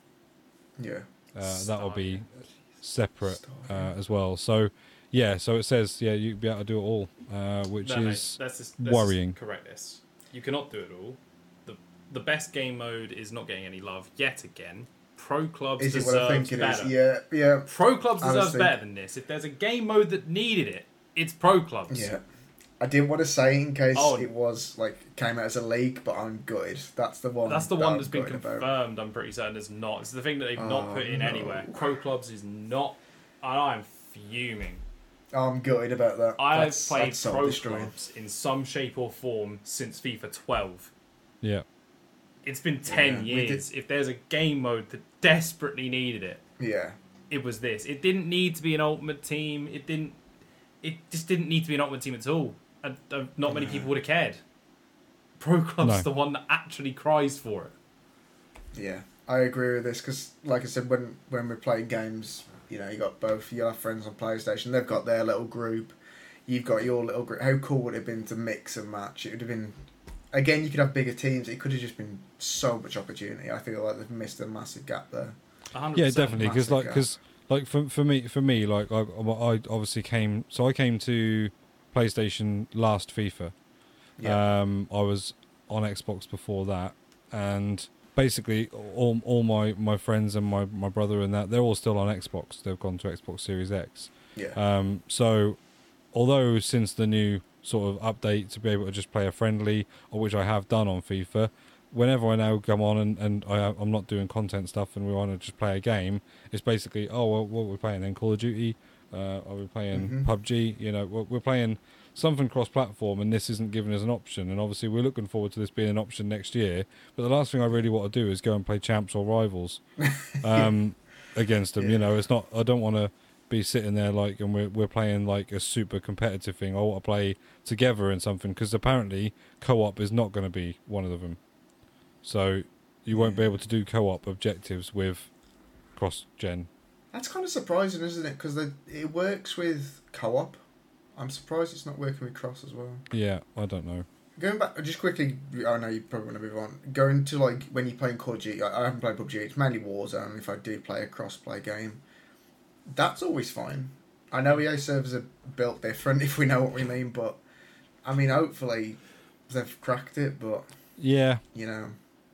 Yeah. Uh, that'll be separate Stadia. uh, as well. So, yeah, so it says, yeah, you'll be able to do it all, uh, which No, no, is let's just, let's worrying. Just correct this. You cannot do it all. The the best game mode is not getting any love yet again. Pro Clubs Is it what I deserves think it better. is? Yeah, yeah. Pro Clubs I was deserves thinking- better than this. If there's a game mode that needed it, it's Pro Clubs. Yeah. I didn't want to say in case Oh. it was like came out as a leak, but I'm gutted. That's the one. That's the that one I'm that's been gutted confirmed. about. I'm pretty certain it's not. It's the thing that they've Oh, not put in no. anywhere. Pro Clubs is not. And I'm fuming. I'm gutted about that. I've That's- played that's soul Pro destroying. Clubs in some shape or form since FIFA twelve. yeah. It's been ten Yeah, we years. If there's a game mode that desperately needed it, Yeah. it was this. It didn't need to be an ultimate team. It didn't. It just didn't need to be an ultimate team at all. And uh, not many No. people would have cared. Pro Club's No. the one that actually cries for it. Yeah, I agree with this because, like I said, when when we're playing games, you know, you got both. You'll have friends on PlayStation. They've got their little group. You've got your little group. How cool would it have been to mix and match? It would have been. Again, you could have bigger teams. It could have just been so much opportunity. I feel like they've missed a massive gap there. one hundred Yeah, percent. definitely. Because massive like, gap. because like for for me, for me, like I, I obviously came. So I came to PlayStation last FIFA. Yeah, Um, I was on Xbox before that, and basically all all my, my friends and my, my brother and that they're all still on Xbox. They've gone to Xbox Series X. yeah, Um, so although since the new sort of update to be able to just play a friendly, or which I have done on FIFA, whenever I now come on and, and I, I'm not doing content stuff and we want to just play a game, it's basically, oh, well, what are we playing then? Call of Duty? Uh, are we playing Mhm. P U B G? You know, we're, we're playing something cross-platform, and this isn't giving us an option. And obviously we're looking forward to this being an option next year. But the last thing I really want to do is go and play champs or rivals um, against them. Yeah. You know, it's not, I don't want to be sitting there like, and we're we're playing like a super competitive thing. I want to play together in something because apparently co-op is not going to be one of them. So you won't be Yeah. able to do co-op objectives with cross-gen. that's kind of surprising, isn't it? Because it works with co-op. I'm surprised it's not working with cross as well. Yeah, I don't know. Going back, just quickly, I know you probably want to move on. Going to like when you're playing Call of Duty, I, I haven't played P U B G. It's mainly Warzone. If I do play a cross-play game, that's always fine. I know E A servers are built different, if we know what we mean, but I mean, hopefully they've cracked it. But Yeah, you know,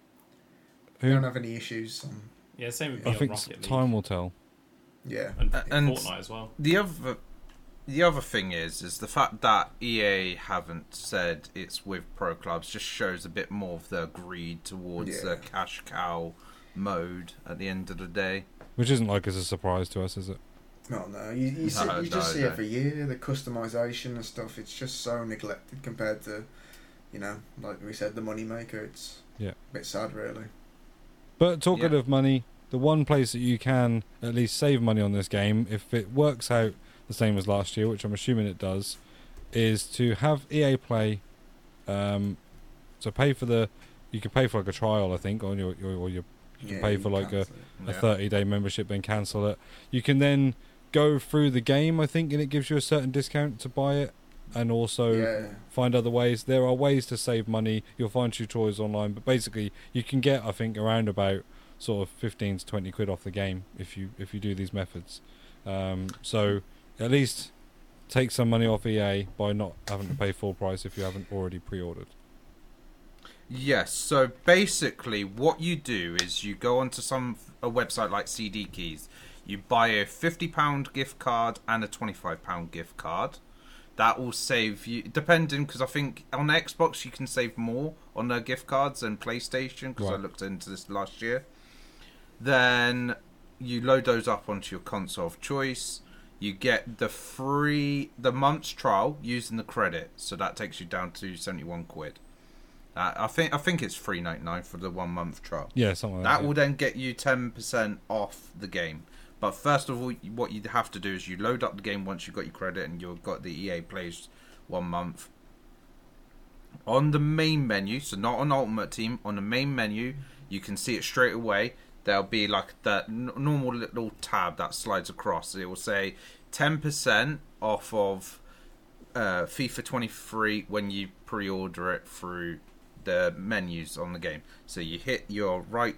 who, we don't have any issues. On, Yeah, same with I me on think Rocket League. time will tell. yeah, And, Uh, and- Fortnite as well. The other, the other thing is, is the fact that E A haven't said it's with pro clubs just shows a bit more of their greed towards Yeah. the cash cow mode at the end of the day. Which isn't like it's a surprise to us, is it? no, no, you you, see, No, you just no, see no. every year the customization and stuff. It's just so neglected compared to, you know, like we said, the money maker. It's Yeah. a bit sad, really. But talking Yeah. of money, the one place that you can at least save money on this game, if it works out the same as last year, which I'm assuming it does, is to have E A Play. Um, so pay for the, you can pay for like a trial, I think, on your, your or your You can pay for like a, cancel a Yeah. thirty day membership, then cancel it. You can then go through the game, I think, and it gives you a certain discount to buy it, and also it. Yeah. find other ways. There are ways to save money. You'll find tutorials online, but basically you can get, I think, around about sort of fifteen to twenty quid off the game if you if you do these methods. Um, so at least take some money off E A by not having to pay full price if you haven't already pre-ordered. Yes, so basically what you do is you go onto some a website like C D Keys, you buy a fifty pound gift card and a twenty-five pound gift card. That will save you, depending, because I think on Xbox you can save more on their gift cards than PlayStation, because I Right. looked into this last year. Then you load those up onto your console of choice. You get the free, the month's trial using the credit, so that takes you down to seventy-one quid. Uh, I think I think it's three ninety-nine for the one month trial. Yeah, something like That that. will then get you ten percent off the game. But first of all, what you have to do is you load up the game once you've got your credit and you've got the E A Plays one month. On the main menu, so not on Ultimate Team, on the main menu, you can see it straight away. There'll be like that n- normal little tab that slides across. It will say ten percent off of uh, FIFA twenty-three when you pre-order it through the menus on the game. So you hit your right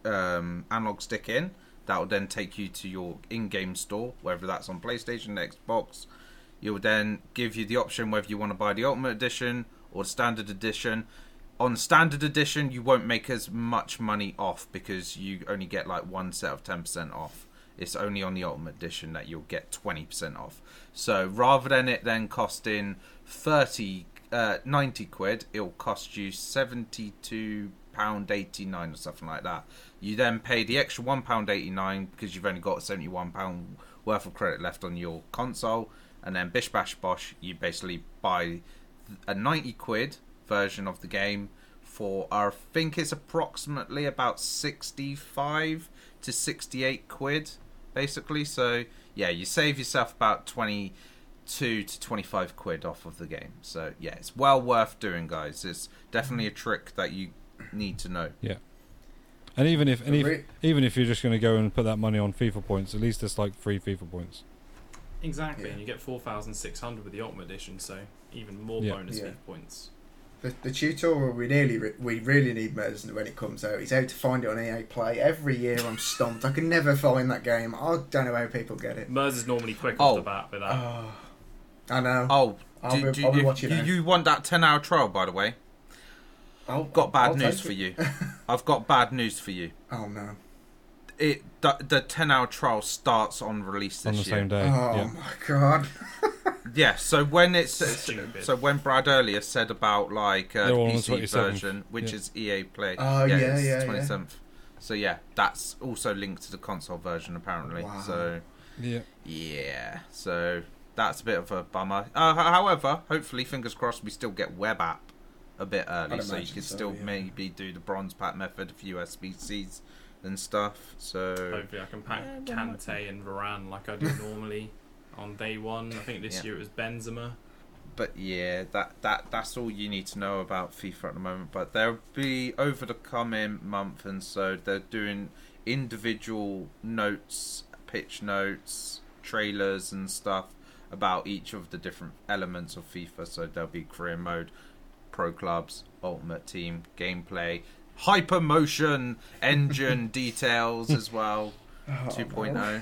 um, analog stick in. That will then take you to your in-game store, whether that's on PlayStation, Xbox. It will then give you the option whether you want to buy the Ultimate Edition or the Standard Edition. On Standard Edition, you won't make as much money off because you only get like one set of ten percent off. It's only on the Ultimate Edition that you'll get twenty percent off. So rather than it then costing thirty, uh, ninety quid, it'll cost you seventy-two pounds eighty-nine or something like that. You then pay the extra one pound eighty-nine because you've only got seventy-one pounds worth of credit left on your console. And then bish bash bosh, you basically buy a ninety quid version of the game for, I think it's approximately about sixty-five to sixty-eight quid, basically. So yeah, you save yourself about twenty-two to twenty-five quid off of the game. So yeah, it's well worth doing, guys. It's definitely a trick that you need to know. Yeah. And even if, and if even if you're just going to go and put that money on FIFA points, at least it's like free FIFA points. Exactly, Yeah. and you get four thousand six hundred with the Ultimate Edition, so even more Yeah. bonus Yeah. FIFA points. The, the tutorial we nearly re- we really need Mez when it comes out. He's out to find it on E A Play. Every year I'm stumped. I can never find that game. I don't know how people get it. Mers is normally quick Oh. off the bat with that. Oh, I know. Oh, I'll do, be- do, I'll be you, watching you, it. you want that ten hour trial, by the way? I'll, Got bad I'll news take for it. you. I've got bad news for you. Oh no. It the, the ten hour trial starts on release this On the year. same day. Oh Yeah. my god. Yeah, so when it's Stupid. so when Brad earlier said about like uh, They're the all on P the C twenty-seventh. version, which Yeah. is E A Play. Oh, yeah, it's yeah, yeah. twenty-seventh. So yeah, that's also linked to the console version apparently. Wow. So Yeah. yeah, so that's a bit of a bummer. Uh, h- however, hopefully, fingers crossed, we still get web app a bit early, I'd so you imagine can so, still yeah. maybe do the bronze pack method of U S B Cs and stuff. So Hopefully I can pack Yeah, well, Kante and Varane like I do normally on day one. I think this Yeah. year it was Benzema. But yeah, that, that that's all you need to know about FIFA at the moment. But there'll be over the coming month, and so they're doing individual notes, pitch notes, trailers, and stuff about each of the different elements of FIFA. So there'll be career mode, pro clubs, ultimate team, gameplay, hyper motion, engine details as well. Oh, two point no. oh.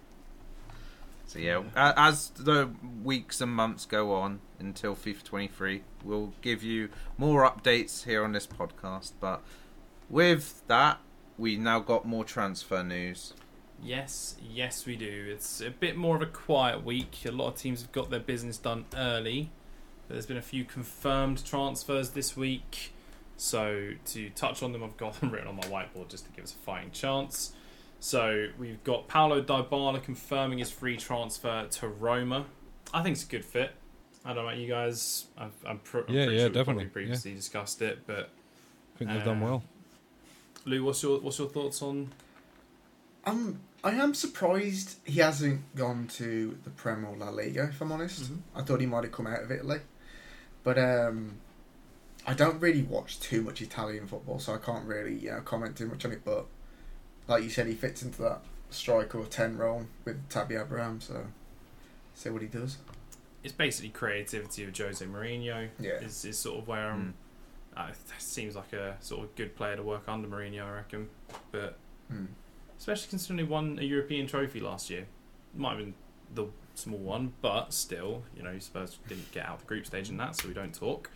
So yeah, a- as the weeks and months go on until FIFA twenty-three, we'll give you more updates here on this podcast. But with that, we now got more transfer news. Yes, yes we do. It's a bit more of a quiet week. A lot of teams have got their business done early. But there's been a few confirmed transfers this week. So to touch on them, I've got them written on my whiteboard just to give us a fighting chance. So we've got Paulo Dybala confirming his free transfer to Roma. I think it's a good fit. I don't know about you guys. I've, I'm, pr- I'm Yeah, pretty yeah, sure we definitely, probably previously discussed it. But I think they've done Uh, well. Lou, what's your what's your thoughts on? I'm, I am surprised he hasn't gone to the Prem or La Liga, if I'm honest. Mhm. I thought he might have come out of Italy. But um, I don't really watch too much Italian football, so I can't really you know, comment too much on it. But like you said, he fits into that striker or ten role with Tabby Abraham, so see what he does. It's basically creativity of Jose Mourinho. Yeah. Is, is sort of where I'm. Uh, it seems like a sort of good player to work under Mourinho, I reckon. But Mm. especially considering he won a European trophy last year, might have been the small one, but still, you know, Spurs didn't get out the group stage in that, so we don't talk.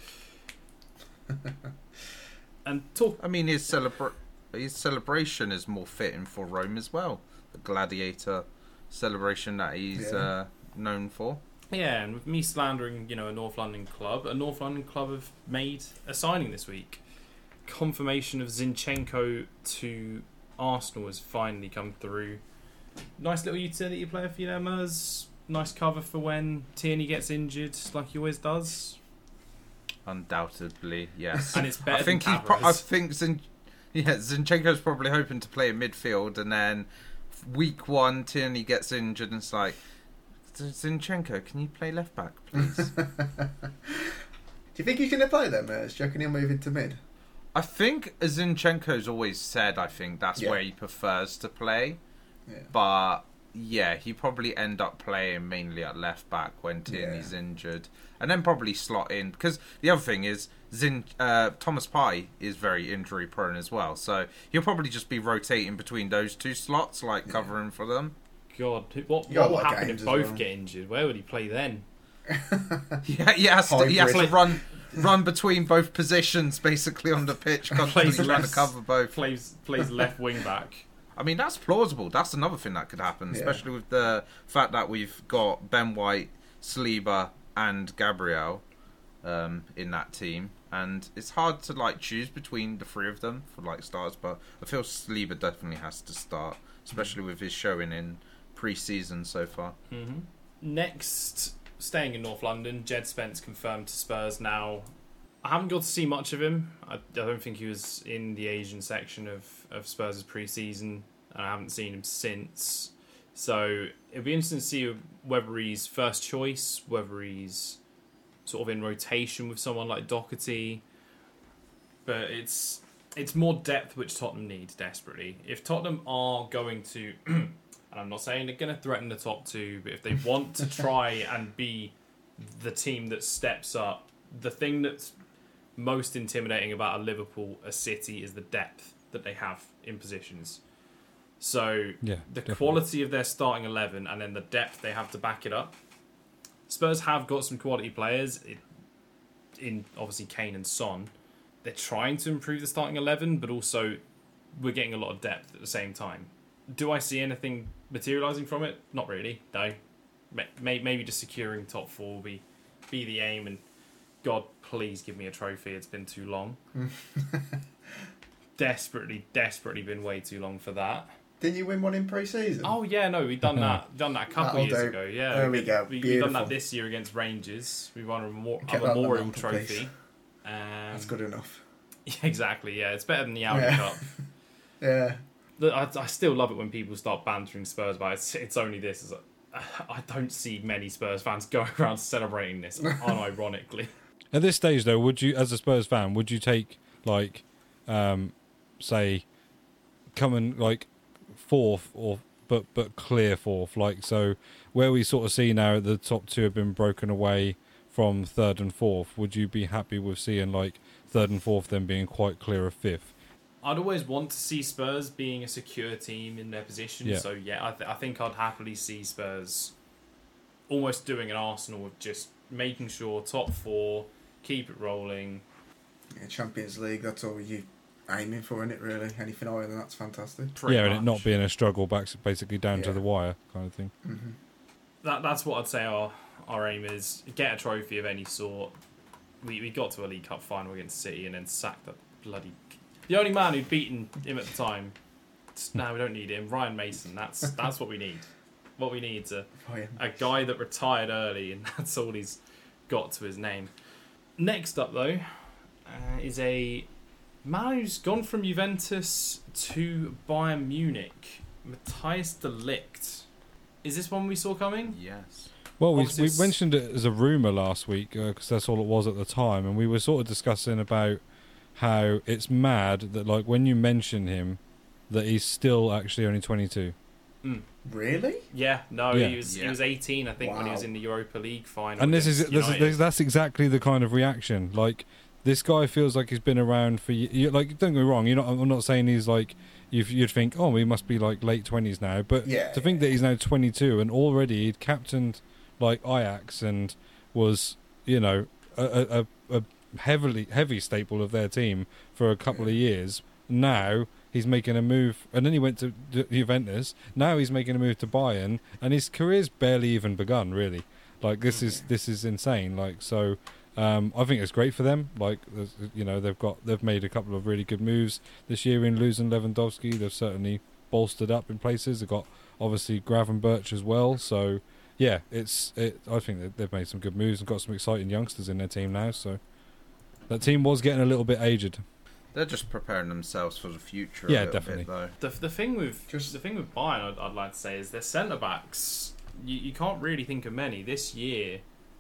And talk. I mean, his celebra- his celebration is more fitting for Rome as well. The gladiator celebration that he's Yeah. uh, known for. Yeah, and with me slandering, you know, a North London club, a North London club have made a signing this week. Confirmation of Zinchenko to Arsenal has finally come through. Nice little utility player for you there, Mers. Nice cover for when Tierney gets injured, like he always does. Undoubtedly, yes. And it's better I think than he's. Pro- I Tavares. think Zin- yeah, Zinchenko's probably hoping to play in midfield, and then week one, Tierney gets injured, and it's like, Zinchenko, can you play left back, please? Do you think he's going to play them? Uh, do you reckon he'll move into mid? I think Zinchenko's always said, I think that's Yeah. where he prefers to play. Yeah. But, yeah, he probably end up playing mainly at left back when Tierney's Yeah. injured. And then probably slot in. Because the other thing is, Zin, uh, Thomas Partey is very injury prone as well. So he'll probably just be rotating between those two slots, like Yeah. covering for them. God, what, You got what a will lot of happen if games as both well. get injured? Where would he play then? Yeah, he has to, he has to Hybrid. run run between both positions, basically, on the pitch, constantly Plays trying to less. cover both. Plays plays left wing back. I mean, that's plausible. That's another thing that could happen, Yeah. especially with the fact that we've got Ben White, Saliba, and Gabriel um, in that team. And it's hard to like choose between the three of them for like starters, but I feel Saliba definitely has to start, especially with his showing in pre-season so far. Mm-hmm. Next, staying in North London, Jed Spence confirmed to Spurs now. I haven't got to see much of him. I, I don't think he was in the Asian section of, of Spurs' pre-season, and I haven't seen him since. So it'll be interesting to see whether he's first choice, whether he's sort of in rotation with someone like Doherty. But it's it's more depth which Tottenham need desperately. If Tottenham are going to... And I'm not saying they're going to threaten the top two, but if they want to try and be the team that steps up, the thing that's most intimidating about a Liverpool, a City, is the depth that they have in positions. So Yeah, the definitely. quality of their starting eleven and then the depth they have to back it up. Spurs have got some quality players it, in obviously Kane and Son. They're trying to improve the starting eleven, but also we're getting a lot of depth at the same time. Do I see anything materialising from it? Not really, no. Maybe just securing top four will be, be the aim, and God, please give me a trophy. It's been too long. desperately, desperately been way too long for that. Didn't you win one in pre-season? Oh yeah, no, we've done that. Done that a couple That'll years do. ago. Yeah, There we go. We, we've done that Beautiful. this year against Rangers. We won a, memor- a Get that on the memorial mantelpiece. trophy. Um, That's good enough. Yeah, exactly. Yeah, it's better than the Audi Yeah. Cup. Yeah. Look, I, I still love it when people start bantering Spurs, but it's, it's only this. It's like, I don't see many Spurs fans going around celebrating this, unironically. At this stage, though, would you, as a Spurs fan, would you take, like, um, say, coming, like, fourth, or but but clear fourth? Like, so, where we sort of see now the top two have been broken away from third and fourth, would you be happy with seeing, like, third and fourth then being quite clear of fifth? I'd always want to see Spurs being a secure team in their position. Yeah. So, yeah, I, th- I think I'd happily see Spurs almost doing an Arsenal of just making sure top four, keep it rolling. Yeah, Champions League, that's all you aiming for, isn't it, really? Anything higher than that's fantastic. Pretty yeah, much. and it not being a struggle back basically down to Yeah. the wire kind of thing. Mm-hmm. That, that's what I'd say our, our aim is. Get a trophy of any sort. We, we got to a League Cup final against City and then sacked that bloody... The only man who'd beaten him at the time. No, we don't need him. Ryan Mason. That's that's what we need. What we need is a, Oh, yeah. a guy that retired early, and that's all he's got to his name. Next up, though, uh, is a man who's gone from Juventus to Bayern Munich. Matthias de Ligt. Is this one we saw coming? Yes. Well, we, Obviously we it's- mentioned it as a rumour last week because that's all it was at the time, and we were sort of discussing about how it's mad that, like, when you mention him, that he's still actually only twenty-two. Mm. Really? Yeah, no, Yeah. he was he Yeah. was eighteen, I think, when he was Wow. in the Europa League final. And this is, against this is United. this, that's exactly the kind of reaction. Like, this guy feels like he's been around for y- you. Like, don't get me wrong. You're not. I'm not saying he's like. You'd, you'd think, oh, he must be like late twenties now. But Yeah. to think that he's now twenty-two and already he'd captained like Ajax and was, you know, a, a, a heavily heavy staple of their team for a couple of years. Now he's making a move, and then he went to Ju- Juventus. Now he's making a move to Bayern, and his career's barely even begun. Really, like this is this is insane. Like so. Um, I think it's great for them. Like, there's- you know, they've got they've made a couple of really good moves this year in losing Lewandowski. They've certainly bolstered up in places. They've got obviously Gravenberch as well. So yeah, it's it. I think that they've made some good moves and got some exciting youngsters in their team now. So that team was getting a little bit aged. They're just preparing themselves for the future. Yeah, a little definitely. Bit, though. The the thing with Just- the thing with Bayern, I'd, I'd like to say, is their centre backs. You, you can't really think of many this year.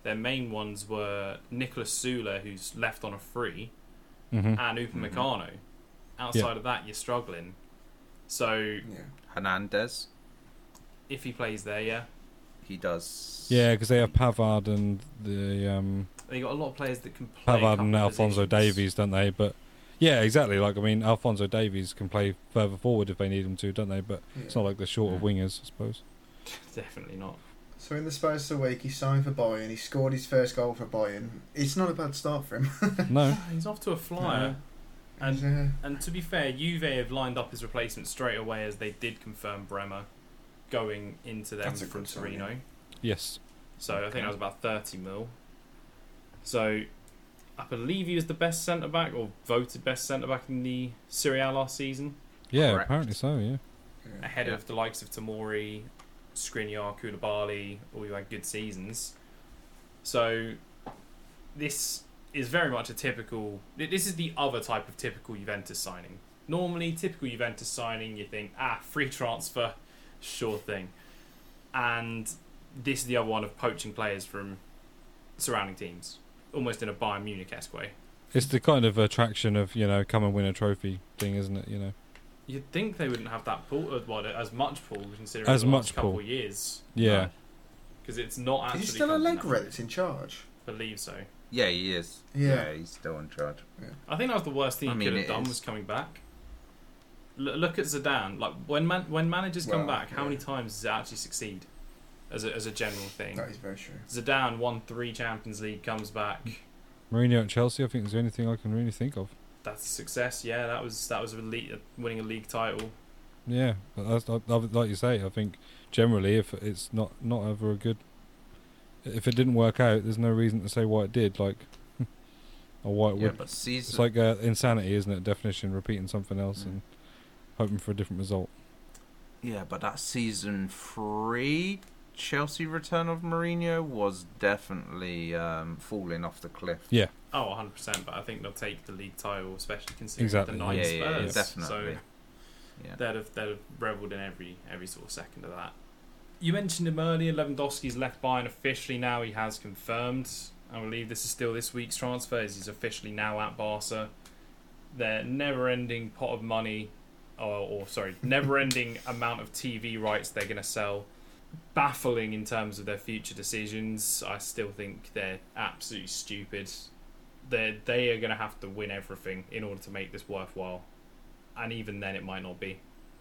their main ones were Nicolas Sula, who's left on a free, hmm and Upamecano. Outside of that, you're struggling. So Yeah. Hernandez, if he plays there, yeah, he does. Yeah, because they have Pavard and the um, they got a lot of players that can play. a Pavard couple and of Alphonso positions. Davies, don't they? But yeah, exactly. Like I mean, Alphonso Davies can play further forward if they need him to, don't they? But Yeah. it's not like they're short of wingers, I suppose. Definitely not. So in the space of a week, he signed for Bayern. He scored his first goal for Bayern. It's not a bad start for him. No, He's off to a flyer. And He's, uh, and to be fair, Juve have lined up his replacement straight away, as they did confirm Bremer going into them That's a from good sign, Torino. yeah. yes, So I think Okay. that was about thirty mil. So I believe he was the best centre back, or voted best centre back in the Serie A last season, yeah, Correct. apparently so. Yeah, yeah. ahead Yeah. of the likes of Tomori, Skriniar, Koulibaly, all who had good seasons. So this is very much a typical. This is the other type of typical Juventus signing. Normally, typical Juventus signing, you think, ah, free transfer, sure thing. And this is the other one of poaching players from surrounding teams, almost in a Bayern Munich-esque way. it's the kind of attraction of you know come and win a trophy thing, isn't it? You know, You'd think they wouldn't have that pull, uh, well, as much pull, considering As the much last couple pull. of years. yeah. Because it's not actually. Is he still come from Allegro that. that's in charge? I believe so. Yeah, he is. Yeah. Yeah, he's still in charge. I think that was the worst thing I he mean, could have it done is. was coming back. L- look at Zidane. Like when man- when managers come Well, back, how yeah. many times does it actually succeed? As a as a general thing, That is very true. Zidane won three Champions League, comes back. Mourinho at Chelsea, I think, is the only thing I can really think of. That's a success. Yeah, that was that was a league, winning a league title. Yeah, but that's, I, I, like you say, I think generally, if it's not not ever a good, if it didn't work out, there's no reason to say why it did. Like, or why it Yeah, would. but season. It's like uh, insanity, isn't it? Definition, repeating something else Mm. and hoping for a different result. Yeah, but that season three Chelsea return of Mourinho was definitely um, falling off the cliff. Yeah, Oh, one hundred percent. But I think they'll take the league title, especially considering Exactly. the nine Yeah, yeah, yeah, Spurs. definitely. So Yeah. they'd have they'd have revelled in every every sort of second of that. You mentioned him earlier. Lewandowski's left Bayern officially now. He has confirmed. I believe this is still this week's transfer. As he's officially now at Barca. Their never-ending pot of money, or, or sorry, never-ending amount of T V rights they're going to sell. Baffling in terms of their future decisions. I still think they're absolutely stupid. They they are going to have to win everything in order to make this worthwhile, and even then, it might not be.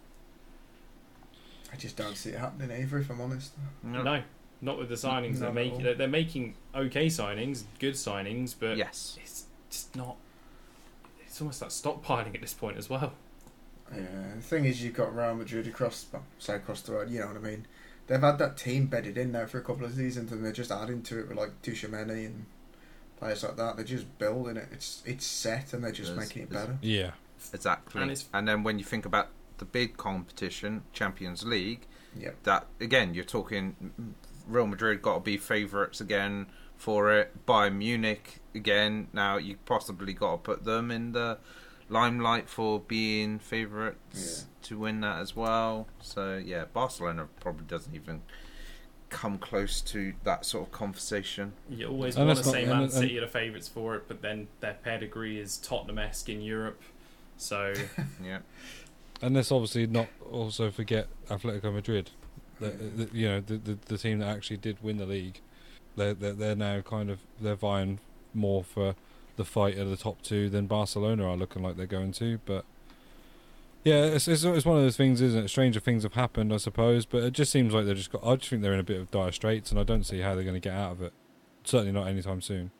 I just don't see it happening either, if I'm honest. No. No, not with the signings Not they're at making. all. They're, they're making okay signings, good signings, but Yes. it's just not. It's almost like stockpiling at this point as well. Yeah, the thing is, you've got Real Madrid across, well, say across the road, you know what I mean? They've had that team bedded in now for a couple of seasons, and they're just adding to it with like Tuchemeni and players like that. They're just building it. It's it's set, and they're just There's- making it there's- better. yeah, Exactly. And And, it's- then when you think about the big competition, Champions League, Yep. that again, you're talking Real Madrid got to be favourites again for it. Bayern Munich again. Now you possibly got to put them in the limelight for being favourites to win that as well. So yeah, Barcelona probably doesn't even come close to that sort of conversation. You always And want to that's say not- Man and- City are the favourites for it, but then their pedigree is Tottenham-esque in Europe. So Yeah. and let's obviously not also forget Atletico Madrid. The, Yeah. the, you know, the, the the team that actually did win the league. They're, they're they're now kind of they're vying more for the fight of the top two than Barcelona are looking like they're going to. But yeah, it's it's, it's one of those things, isn't it? Stranger things have happened, I suppose. But it just seems like they're just got. I just think they're in a bit of dire straits, and I don't see how they're going to get out of it. Certainly not anytime soon.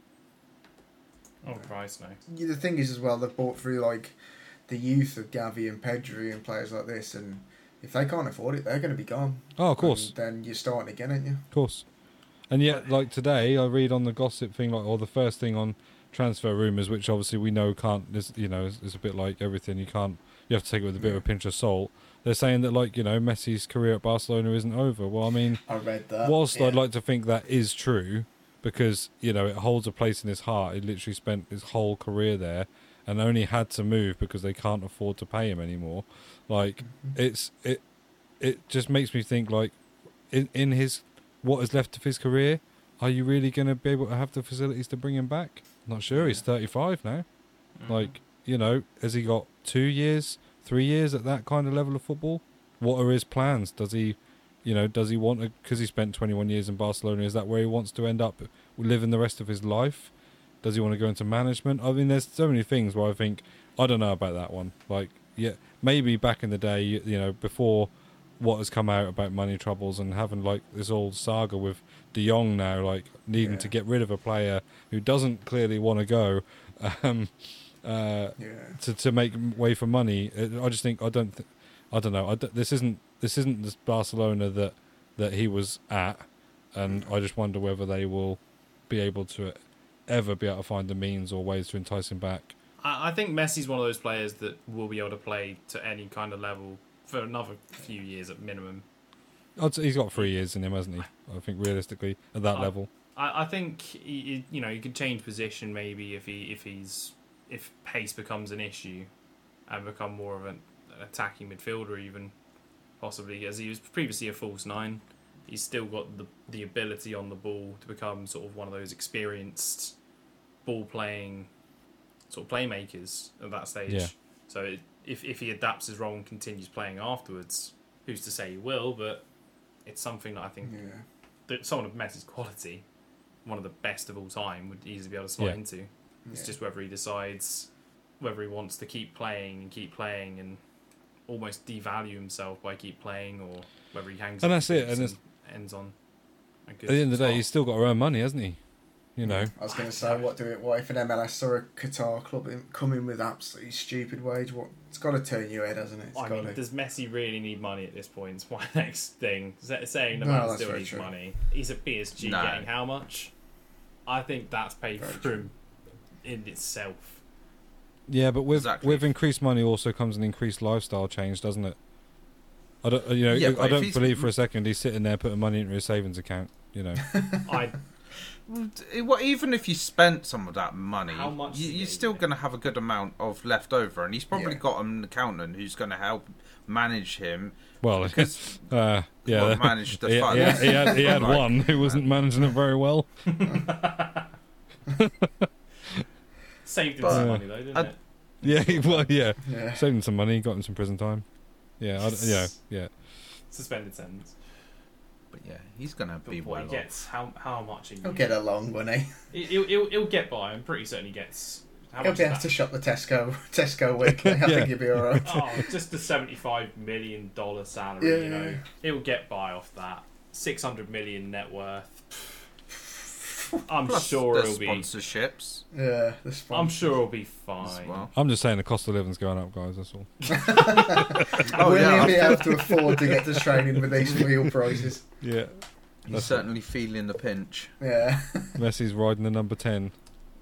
oh Christ, no. Yeah, the thing is as well, they've bought through like the youth of Gavi and Pedri and players like this, and if they can't afford it, they're going to be gone. Oh, of course. And then you're starting again, aren't you? Of course. And yet, like today, I read on the gossip thing, like, or the first thing on transfer rumours, which obviously we know can't, is, you know, is, is a bit like everything. You can't, you have to take it with a bit of a pinch of salt. They're saying that, like, you know, Messi's career at Barcelona isn't over. Well, I mean, I read that. whilst yeah. I'd like to think that is true, because, you know, it holds a place in his heart. He literally spent his whole career there and only had to move because they can't afford to pay him anymore. Like, Mhm. it's, it, it just makes me think, like, in, in his, what is left of his career, are you really going to be able to have the facilities to bring him back? Not sure. He's thirty-five now. Mm-hmm. Like, you know, has he got two years, three years at that kind of level of football? What are his plans? Does he, you know, does he want to, because he spent twenty-one years in Barcelona, is that where he wants to end up living the rest of his life? Does he want to go into management? I mean, there's so many things where I think, I don't know about that one. Like, yeah, maybe back in the day, you, you know, before what has come out about money troubles and having like this old saga with De Jong now, like needing Yeah. to get rid of a player who doesn't clearly want to go, um, uh, Yeah. to to make way for money. I just think I don't, th- I don't know. I don't, this isn't this isn't the Barcelona that that he was at, and I just wonder whether they will be able to ever be able to find the means or ways to entice him back. I I think Messi's one of those players that will be able to play to any kind of level for another few years at minimum. I'd say he's got three years in him, hasn't he? I think realistically at that I- level. I, I think he, he- you know he could change position maybe if he if he's if pace becomes an issue and become more of an attacking midfielder even possibly, as he was previously a false nine. He's still got the the ability on the ball to become sort of one of those experienced ball playing sort of playmakers at that stage. Yeah. So it, if if he adapts his role and continues playing afterwards, who's to say he will? But it's something that I think Yeah. that someone of Messi's quality, one of the best of all time, would easily be able to slot Yeah. into. It's Yeah. just whether he decides whether he wants to keep playing and keep playing and almost devalue himself by keep playing, or whether he hangs And up that's his it, boots and it's- ends on a good At the end of the day, spot. he's still got to earn money, hasn't he? You know. I was going to say, what do it? What if an M L S or a Qatar club in, come in with absolutely stupid wage? What? It's got to turn your head, hasn't it? It's I got mean, to. does Messi really need money at this point? It's my next thing. Sa- Saying the No, man that's still very needs true. money. He's at P S G No. getting how much? I think that's paid Very for true. him in itself. Yeah, but with Exactly. with increased money also comes an increased lifestyle change, doesn't it? I don't, you know, Yeah, but I if don't he's- believe for a second he's sitting there putting money into his savings account. You know, I Well, even if you spent some of that money, How much you, is he you're getting still paid? going to have a good amount of left over, and he's probably Yeah. got an accountant who's going to help manage him well, because uh, yeah, well, manage the he, he, funds. had, he had he had Like, one who wasn't managing it very well. saved him But- some Yeah. money though, didn't I- it? Yeah, he- well, yeah, Yeah. saved him some money, got him some prison time. Yeah, I, yeah, yeah. Suspended sentence. But yeah, he's going to But be what well he off. gets, how how much a year? He'll get along, won't he? He- He'll, he'll, he'll get by. I'm pretty certain he gets. How He'll much be is able that? to shop the Tesco Tesco weekly. I Yeah. think he'll be all right. Oh, just a seventy-five million dollar salary. Yeah, you know, yeah, yeah. he'll get by off that. Six hundred million net worth. I'm Plus sure the it'll be. sponsorships Yeah, the sponsors. I'm sure it'll be as fine. well. I'm just saying the cost of living's going up, guys. That's all. Oh, Will yeah. he be able to afford to get to training with these wheel prices? Yeah, He's That's certainly feeling the pinch. Yeah. Messi's riding the number ten.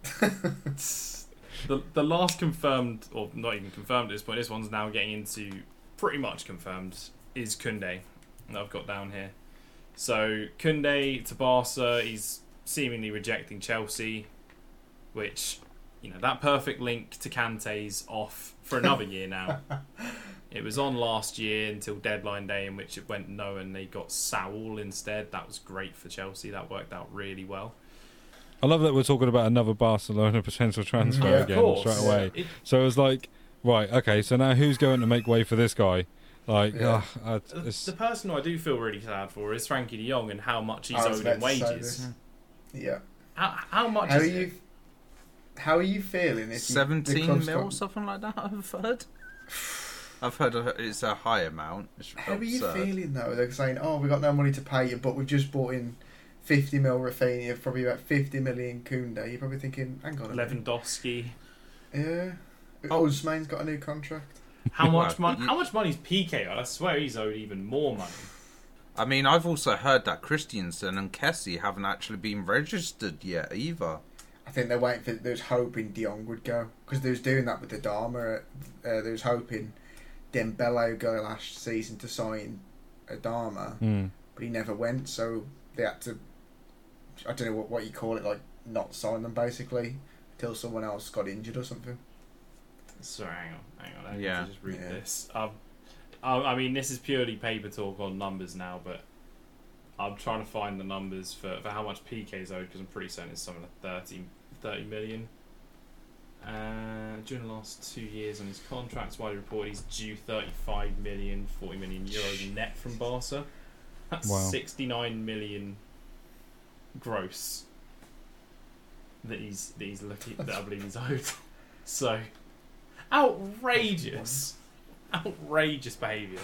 The the last confirmed, or not even confirmed at this point, this one's now getting into pretty much confirmed, is Koundé that I've got down here. So Koundé to Barca, he's seemingly rejecting Chelsea, which, you know, that perfect link to Kante's off for another year now. It was on last year until deadline day, in which it went no, and they got Saul instead. That was great for Chelsea. That worked out really well. I love that we're talking about another Barcelona potential transfer Yeah, of again course. straight away. It, So it was like, right, okay, so now who's going to make way for this guy? Like, Yeah. ah, I- The, it's, the person who I do feel really sad for is Frankie de Jong and how much he's I was owed about in to say wages. this. Yeah. How, how much How are is you? it? How are you feeling? If you, the seventeen club's mil or got- something like that, I've heard. I've heard it's a high amount. It's How are you absurd. feeling though? They're saying, "Oh, we got no money to pay you, but we've just bought in fifty mil Rafinha, probably about fifty million Koundé." You're probably thinking, "Hang on a minute." Lewandowski. Yeah. Oh. Usman's got a new contract. How much Well, money? you- How much money's P K on? I swear he's owed even more money. I mean, I've also heard that Christiansen and Kessie haven't actually been registered yet either. I think they're waiting for. They was hoping De Jong would go because they was doing that with the Dharma. Uh, they was hoping Dembele would go last season to sign a Dharma, mm. but he never went. So they had to. I don't know what what you call it, like not sign them basically until someone else got injured or something. Sorry, hang on, hang on. I Yeah. need to just read Yeah. this. Um, I I mean, this is purely paper talk on numbers now, but I'm trying to find the numbers for, for how much Piqué's owed because I'm pretty certain it's something like thirty, thirty million. Uh, during the last two years on his contract, it's widely reported he's due thirty-five million, forty million euros net from Barca. That's Wow. sixty-nine million gross that he's that he's looking that I believe he's owed. So outrageous, outrageous behaviour.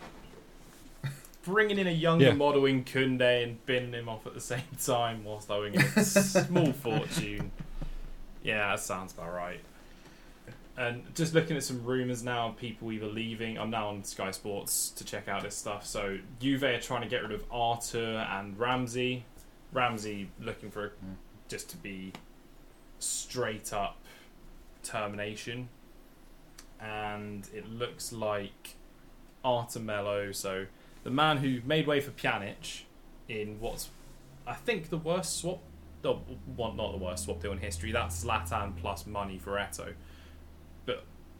Bringing in a younger Yeah. model in Koundé and binning him off at the same time whilst owing him a small fortune. Yeah, that sounds about right. And just looking at some rumours now of people either leaving. I'm now on Sky Sports to check out this stuff. So Juve are trying to get rid of Arthur and Ramsey. Ramsey looking for a, just to be straight up termination. And it looks like Arthur Melo, so the man who made way for Pjanic in what's, I think, the worst swap, no, well, not the worst swap deal in history. That's Zlatan plus money for Eto'o. But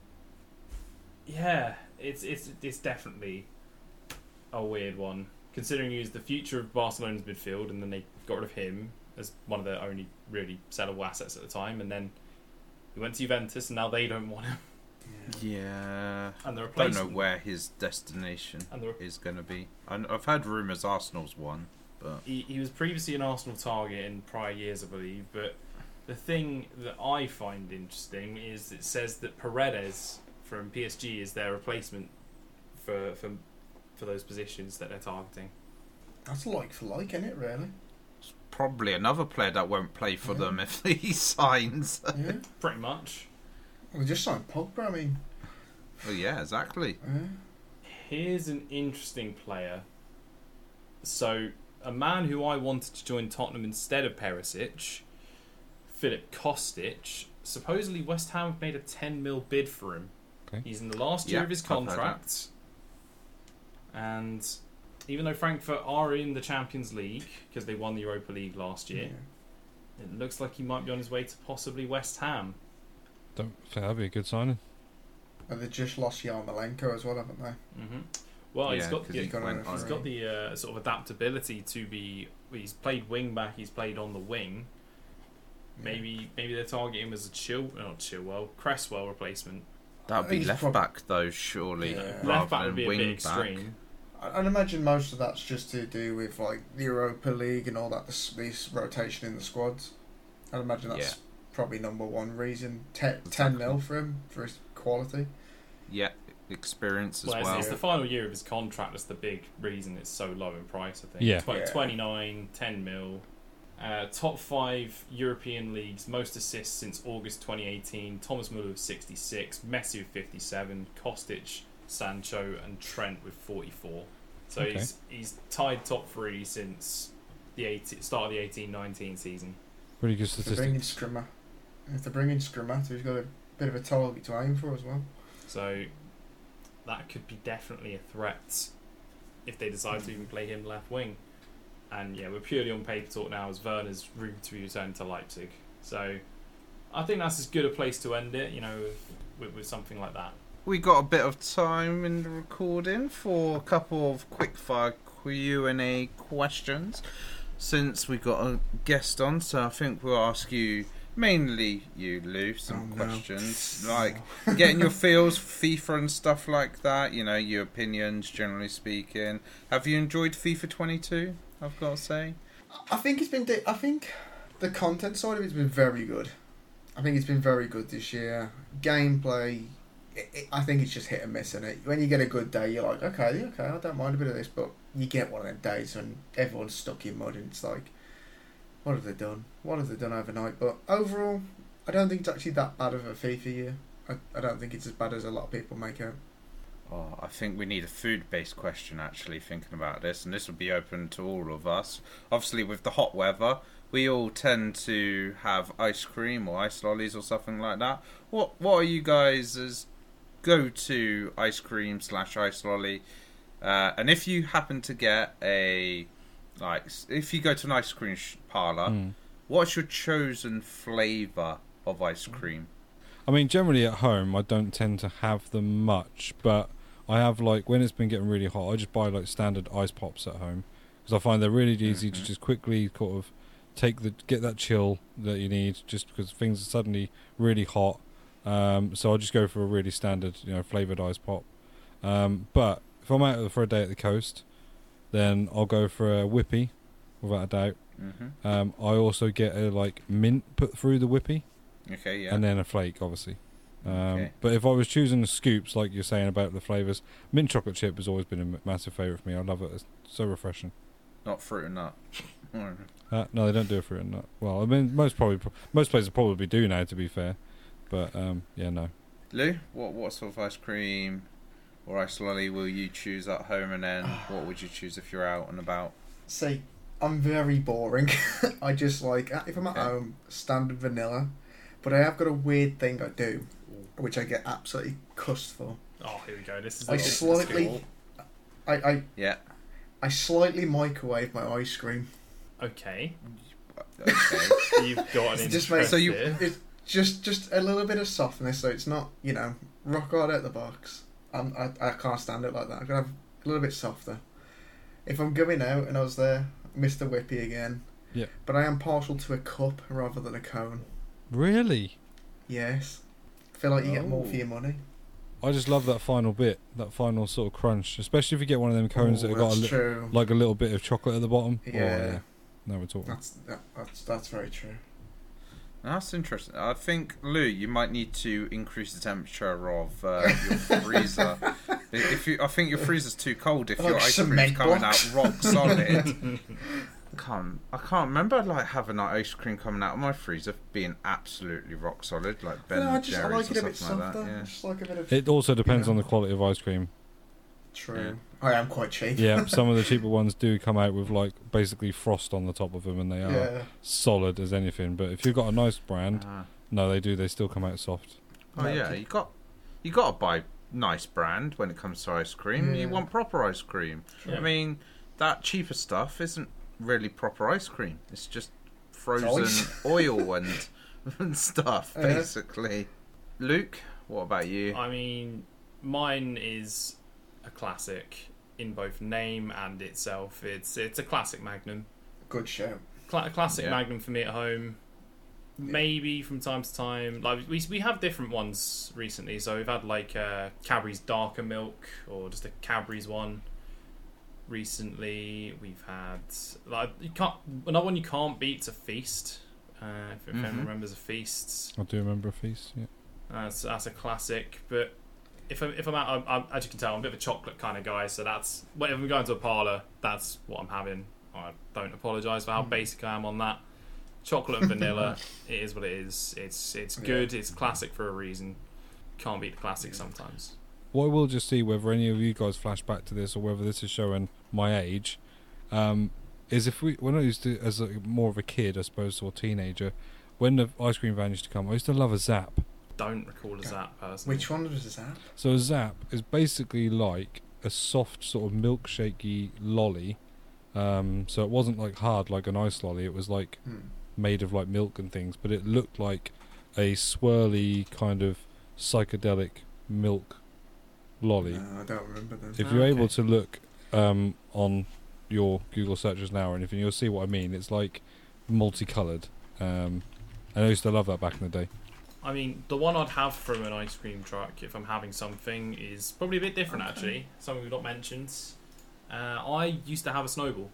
yeah, it's it's it's definitely a weird one, considering he was the future of Barcelona's midfield, and then they got rid of him as one of their only really sellable assets at the time, and then he went to Juventus, and now they don't want him. Yeah. And the Don't replacement, know where his destination and the, is going to be. I- I've heard rumours Arsenal's one, but he, he was previously an Arsenal target in prior years, I believe, but the thing that I find interesting is it says that Paredes from P S G is their replacement for for for those positions that they're targeting. That's like for like, isn't it? Really? it's probably another player that won't play for Yeah. them if he signs. Yeah. Pretty much. Well, they just signed Pogba. I mean, Well, yeah, exactly. yeah. Here's an interesting player. So, a man who I wanted to join Tottenham instead of Perisic, Filip Kostic, supposedly West Ham have made a ten mil bid for him. Okay. He's in the last year Yeah, of his I've heard that. contract. And even though Frankfurt are in the Champions League, because they won the Europa League last year, it looks like he might be on his way to possibly West Ham. Don't think that'd be a good signing. And they just lost Yarmolenko as well, haven't they? hmm Well, he's Yeah, got 'cause the, he got went on He's a got the uh, sort of adaptability to be. He's played wing back. He's played on the wing. Maybe maybe they're targeting him as a chill, not Chilwell, Cresswell replacement. That would I be think he's left prob- back though, surely, Yeah. rather Left back than would be a wing bit back. extreme. I- I'd imagine most of that's just to do with like the Europa League and all that. This, this rotation in the squads. I'd imagine that's Yeah. probably number one reason. Te- Exactly. Ten mil for him for his quality. Yeah, experience as Well, it's, well. it's the final year of his contract that's the big reason it's so low in price, I think. Yeah. Tw- Yeah. twenty-nine, ten mil. Uh, top five European leagues, most assists since August twenty eighteen. Thomas Muller with sixty-six, Messi with fifty-seven, Kostic, Sancho, and Trent with forty-four. So Okay. he's he's tied top three since the eighteen, start of the eighteen nineteen season. Pretty good If they bring in statistics. Scrimmer, if they bring in Scrimmatter, he's got a bit of a target to aim for as well. So that could be definitely a threat if they decide to even play him left wing. And yeah, we're purely on paper talk now as Werner's rumored to be returned to Leipzig. So I think that's as good a place to end it, you know, with, with, with something like that. We got a bit of time in the recording for a couple of quickfire Q and A questions. Since we got a guest on, so I think we'll ask you, mainly you, Lou, some Oh, no. questions like getting your feels for FIFA and stuff like that. You know, your opinions, generally speaking. Have you enjoyed FIFA twenty-two? I've got to say. I think it's been. Di- I think the content side of it's been very good. I think it's been very good this year. Gameplay, it, it, I think it's just hit and miss in it. When you get a good day, you're like, okay, okay, I don't mind a bit of this, but you get one of them days when everyone's stuck in mud and it's like, what have they done? What have they done overnight? But overall, I don't think it's actually that bad of a FIFA year. I, I don't think it's as bad as a lot of people make out. Oh, I think we need a food-based question, actually, thinking about this, and this would be open to all of us. Obviously, with the hot weather, we all tend to have ice cream or ice lollies or something like that. What What are you guys' go-to ice cream slash ice lolly? Uh, and if you happen to get a, like, if you go to an ice cream sh- parlour, Mm. what's your chosen flavour of ice cream? I mean, generally at home, I don't tend to have them much, but I have, like, when it's been getting really hot, I just buy, like, standard ice pops at home, because I find they're really easy to Mhm. just quickly sort of take the get that chill that you need, just because things are suddenly really hot. Um, so I'll just go for a really standard, you know, flavoured ice pop. Um, but if I'm out for a day at the coast, then I'll go for a whippy, without a doubt. Mm-hmm. Um, I also get a like mint put through the whippy, Okay, yeah. and then a flake, obviously. Um, Okay. But if I was choosing the scoops, like you're saying about the flavours, mint chocolate chip has always been a m- massive favourite for me. I love it; it's so refreshing. Not fruit and nut. Uh, no, they don't do it for it. Not well. I mean, most probably most places probably do now. To be fair, but um, yeah, no. Lou, what what sort of ice cream or ice lolly will you choose at home, and then what would you choose if you're out and about? See, I'm very boring. I just like, if I'm at Okay. home, standard vanilla. But I have got a weird thing I do, which I get absolutely cussed for. Oh, here we go. This is I this is slightly- cool. I, I, Yeah. I slightly microwave my ice cream. Okay, Okay. you've got an It's just interest made- So you- here. It's just just a little bit of softness, so it's not, you know, rock hard out the box. I'm, I I can't stand it like that. I'm gonna have a little bit softer. If I'm going out and I was there, Mister Whippy again. Yeah. But I am partial to a cup rather than a cone. Really, Yes. I feel like you get more Oh. for your money. I just love that final bit, that final sort of crunch, especially if you get one of them cones Ooh, that have got a that's li- true. like a little bit of chocolate at the bottom. Oh, Yeah. No, we're talking. That's that, that's that's very true. That's interesting. I think, Lou, you might need to increase the temperature of uh, your freezer. If you, I think your freezer's too cold. If Like your ice cream's cement coming blocks. out rock solid. can't, I can't remember like having that ice cream coming out of my freezer being absolutely rock solid, like Ben no, I and just I Jerry's like it a or bit something softer. like that. Yeah. Just like a bit of. It also depends know. on the quality of ice cream. True. I am quite cheap. Yeah, some of the cheaper ones do come out with like basically frost on the top of them, and they are Yeah. solid as anything. But if you've got a nice brand, Ah. no, they do. They still come out soft. Oh yeah, you got you got to buy nice brand when it comes to ice cream. Yeah. You want proper ice cream. Yeah. I mean, that cheaper stuff isn't really proper ice cream. It's just frozen Ice. oil and, and stuff, Yeah. basically. Luke, what about you? I mean, mine is a classic in both name and itself. It's it's a classic Magnum. Good show. Cla- a classic Yeah. Magnum for me at home. Maybe from time to time, like we we have different ones recently. So we've had like uh, Cadbury's Darker Milk or just a Cadbury's one. Recently, we've had like you can't another one you can't beat's a Feast. Uh, if, if Mhm. anyone remembers a Feast, I do remember a feast. Yeah. that's that's a classic. But if I'm if I'm out, I'm, I'm, as you can tell, I'm a bit of a chocolate kind of guy. So that's when I'm going to a parlour, that's what I'm having. I don't apologise for how Mm. basic I am on that. Chocolate and vanilla, it is what it is. It's it's good. It's classic for a reason. Can't beat the classic sometimes. What I will just see whether any of you guys flash back to this or whether this is showing my age, um, is if we when I used to as a, more of a kid, I suppose, or teenager, when the ice cream van used to come, I used to love a Zap. Don't recall as that personally. Which one was that? So a Zap is basically like a soft sort of milkshakey lolly. Um, so it wasn't like hard like an ice lolly. It was like Hmm. made of like milk and things, but it looked like a swirly kind of psychedelic milk lolly. No, I don't remember them. If you're Okay. able to look um, on your Google searches now or anything, you'll see what I mean. It's like multicoloured. Um, and I used to love that back in the day. I mean, the one I'd have from an ice cream truck if I'm having something is probably a bit different Okay. actually. Something we've not mentioned. Uh, I used to have a Snowball.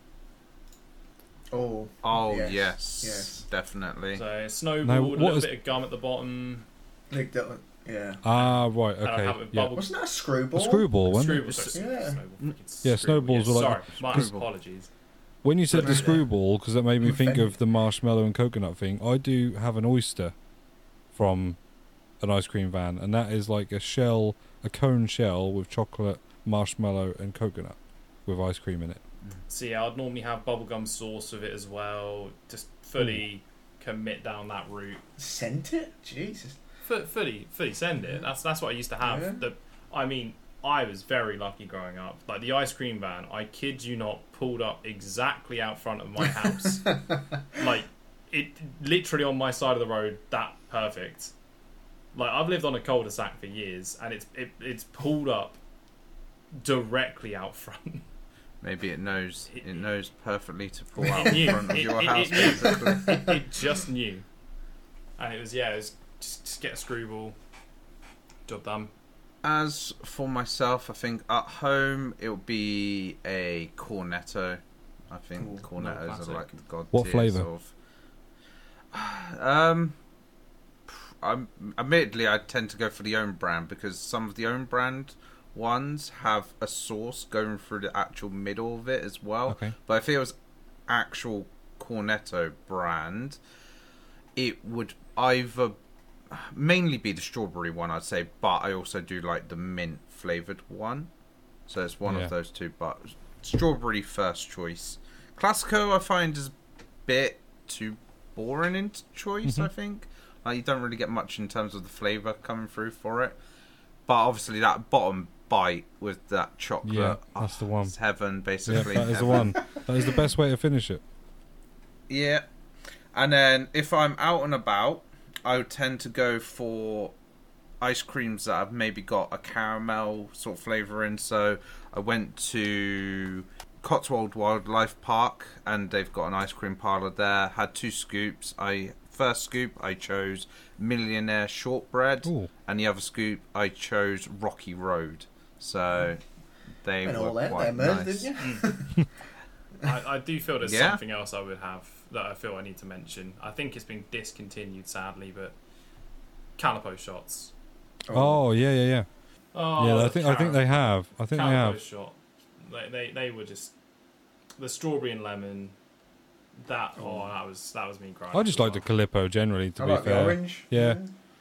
Oh. Oh Yes, yes, yes. definitely. So a Snowball Now, with a what little is- bit of gum at the bottom. Nick Dillon. Yeah. Ah, right, And I'd have okay. it Yeah. bubble- Wasn't that a screwball? A screwball, wasn't it? Screwball, sorry, Yeah. Snowball, fucking Yeah, Screwball, snowballs yeah, were like- Sorry, my Screwball. apologies. When you said the Yeah. screwball, because that made me think Offended. of the marshmallow and coconut thing, I do have an oyster from an ice cream van, and that is like a shell, a cone shell with chocolate, marshmallow, and coconut with ice cream in it. So yeah, I'd normally have bubblegum sauce with it as well. Just fully commit down that route. Sent it? Jesus. Fu- fully, fully send it. That's that's what I used to have. Yeah. The, I mean, I was very lucky growing up. Like the ice cream van, I kid you not, pulled up exactly out front of my house. Like it, literally on my side of the road. That perfect. Like I've lived on a cul-de-sac for years, and it's it, it's pulled up directly out front. Maybe it knows It- it knows perfectly to pull It out in knew. front of It- your it- house, it knew. basically. it, it just knew, and it was yeah, it was just, just get a screwball, job done. As for myself, I think at home it would be a Cornetto. I think Cool. Cornettos Classic. are like the god What tier flavour? sort of. Um, I'm, admittedly, I tend to go for the own brand because some of the own brand ones have a sauce going through the actual middle of it as well. Okay. But if it was actual Cornetto brand, it would either mainly be the strawberry one, I'd say, but I also do like the mint flavoured one. So it's one Yeah. of those two, but strawberry first choice. Classico I find is a bit too boring in choice, Mhm. I think. Like, you don't really get much in terms of the flavour coming through for it. But obviously that bottom bite with that chocolate, Yeah, that's the one. it's heaven, Yeah, basically. that is the heaven. one. That is the best way to finish it. Yeah. And then if I'm out and about, I would tend to go for ice creams that have maybe got a caramel sort of flavour in. So I went to Cotswold Wildlife Park and they've got an ice cream parlour there. Had two scoops. I first scoop I chose Millionaire Shortbread, Ooh. and the other scoop I chose Rocky Road. So they Went were all out quite there, man, nice. didn't you? I, I do feel there's Yeah. something else I would have that I feel I need to mention. I think it's been discontinued, sadly, but Calipo shots. Oh, yeah, yeah, yeah. Oh, yeah, I the think I think Cal- they have. I think they Calipo have. shot. They, they they were just the strawberry and lemon. That oh, that was that was me crying. I just as like the well. Calippo generally. To I be like the fair, orange. Yeah.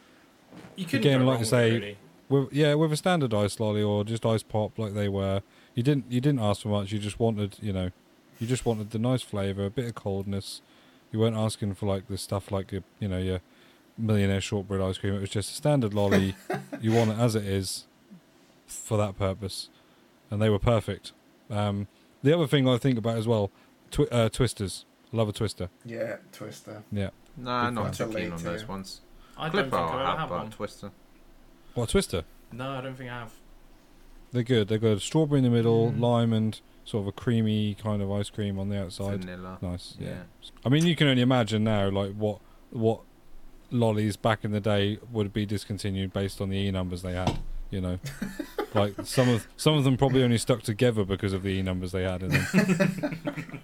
You couldn't Again, go like wrong you say, with it, with, really. yeah, with a standard ice lolly or just ice pop like they were, you didn't you didn't ask for much. You just wanted, you know, you just wanted the nice flavour, a bit of coldness. You weren't asking for like the stuff like your, you know, your Millionaire Shortbread ice cream. It was just a standard lolly. You want it as it is, for that purpose, and they were perfect. Um, the other thing I think about as well, twi- uh, twisters. Love a twister. Yeah, Twister. Yeah. No, Big not fan. too keen on Too those late, ones. I don't Clipper think I've I'll ever have, had but one. Twister. What, a twister? No, I don't think I have. They're good. They've got strawberry in the middle, Mm. lime, and sort of a creamy kind of ice cream on the outside. Vanilla. Nice. Yeah. Yeah. I mean, you can only imagine now, like what what lollies back in the day would be discontinued based on the E numbers they had. You know, like some of some of them probably only stuck together because of the E numbers they had in them.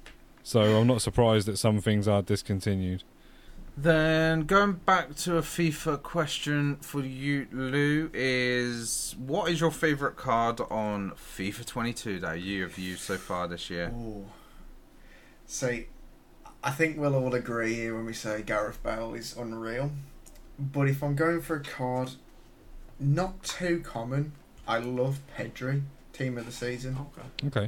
So I'm not surprised that some things are discontinued. Then going back to a FIFA question for you, Lou, is what is your favourite card on FIFA twenty-two that you have used so far this year? Ooh. See, I think we'll all agree here when we say Gareth Bale is unreal. But if I'm going for a card not too common, I love Pedri, team of the season. Okay. Okay.